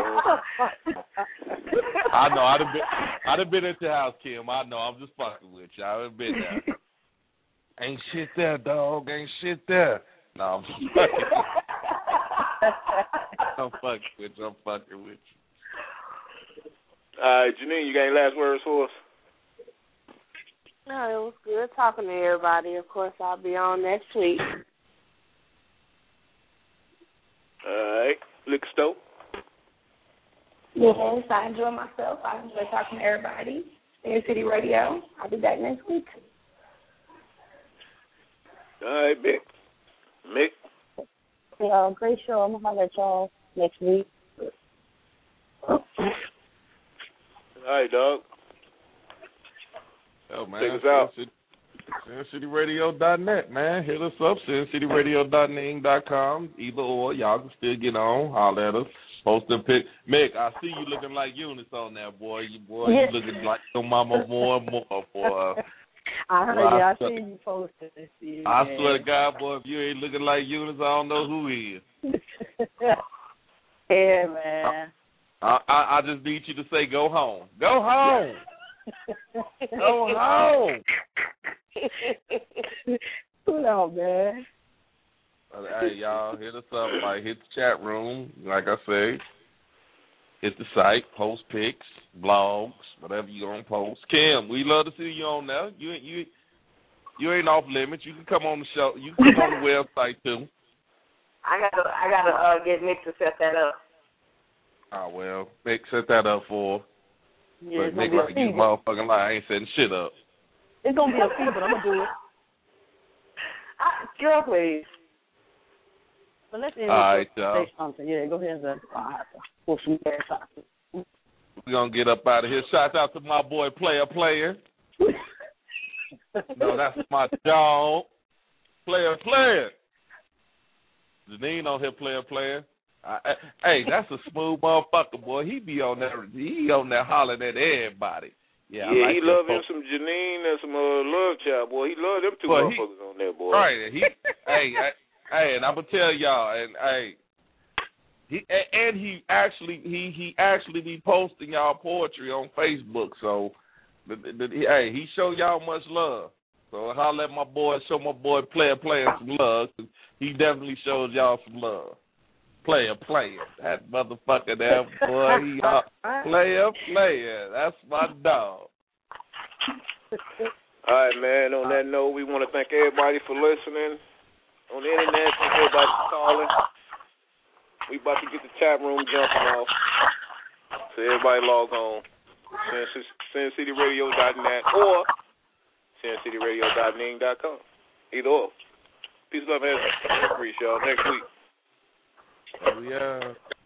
I know. I'd have been. I'd have been at your house, Kim. I know. I'm just fucking with you. I've been there. Ain't shit there, dog. Ain't shit there. No, I'm just fucking. I'm fucking with you. I'm fucking with you. All right, Janine, you got any last words for us? No, it was good talking to everybody. Of course, I'll be on next week. All right. Liquor Store? Yes, I enjoy myself. I enjoy talking to everybody. Sin City Radio. I'll be back next week. All right, Mick. Mick? Yeah, great show. I'm going to holler at y'all next week. All right, dog. Yo, man. Take us out. Sin City Radio dot net, man. Hit us up, Sin City Radio dot ning dot com. Either or, y'all can still get on. Holler at us. Post a pic. Mick, I see you looking like Eunice on there, boy. You boy, you looking like your mama more and more, boy. I heard well, you. I, I see you posted this year. I swear to God, boy, if you ain't looking like Eunice, I don't know who he is. Yeah, man. I, I I just need you to say, go home. Go home. Go home. Hold on, man. Hey, y'all, hit us up. Like, hit the chat room. Like I say, hit the site, post pics, blogs, whatever you gonna post. Kim, we love to see you on there. You you you ain't off limits. You can come on the show. You can come on the website too. I gotta I gotta uh, get Nick to set that up. Oh well, Nick set that up for. Yeah, but Nick like you motherfucking lie. I ain't setting shit up. It's gonna be a fee, but I'm gonna do it. Uh, girl, please. But let's end All right, say y'all. something. Yeah, go ahead and pull some gas out. We're gonna get up out of here. Shout out to my boy Player Player. No, that's my dog. Player Player. Janine on here, Player Player. I, I, hey, that's a smooth motherfucker, boy. He be on there. He on there hollering at everybody. Yeah, yeah, I like he love him some Janine and some uh, Love Child, boy. He love them two boy, motherfuckers he, on there, boy. Right. He, hey, I, hey, and I'm gonna tell y'all, and hey, he and he actually he he actually be posting y'all poetry on Facebook. So, the, the, the, hey, he show y'all much love. So I'll let my boy show my boy Player Player some love. Cause he definitely shows y'all some love. Player Player, that motherfucker there, boy. He uh, Player Player. That's my dog. All right, man. On that note, we want to thank everybody for listening. On the internet, thank everybody for calling. We about to get the chat room jumping off. So everybody log on. Sin City Radio dot net or Sin City Radio dot ning dot com. Either or. Peace, love, and appreciate y'all. Next week. Oh, yeah.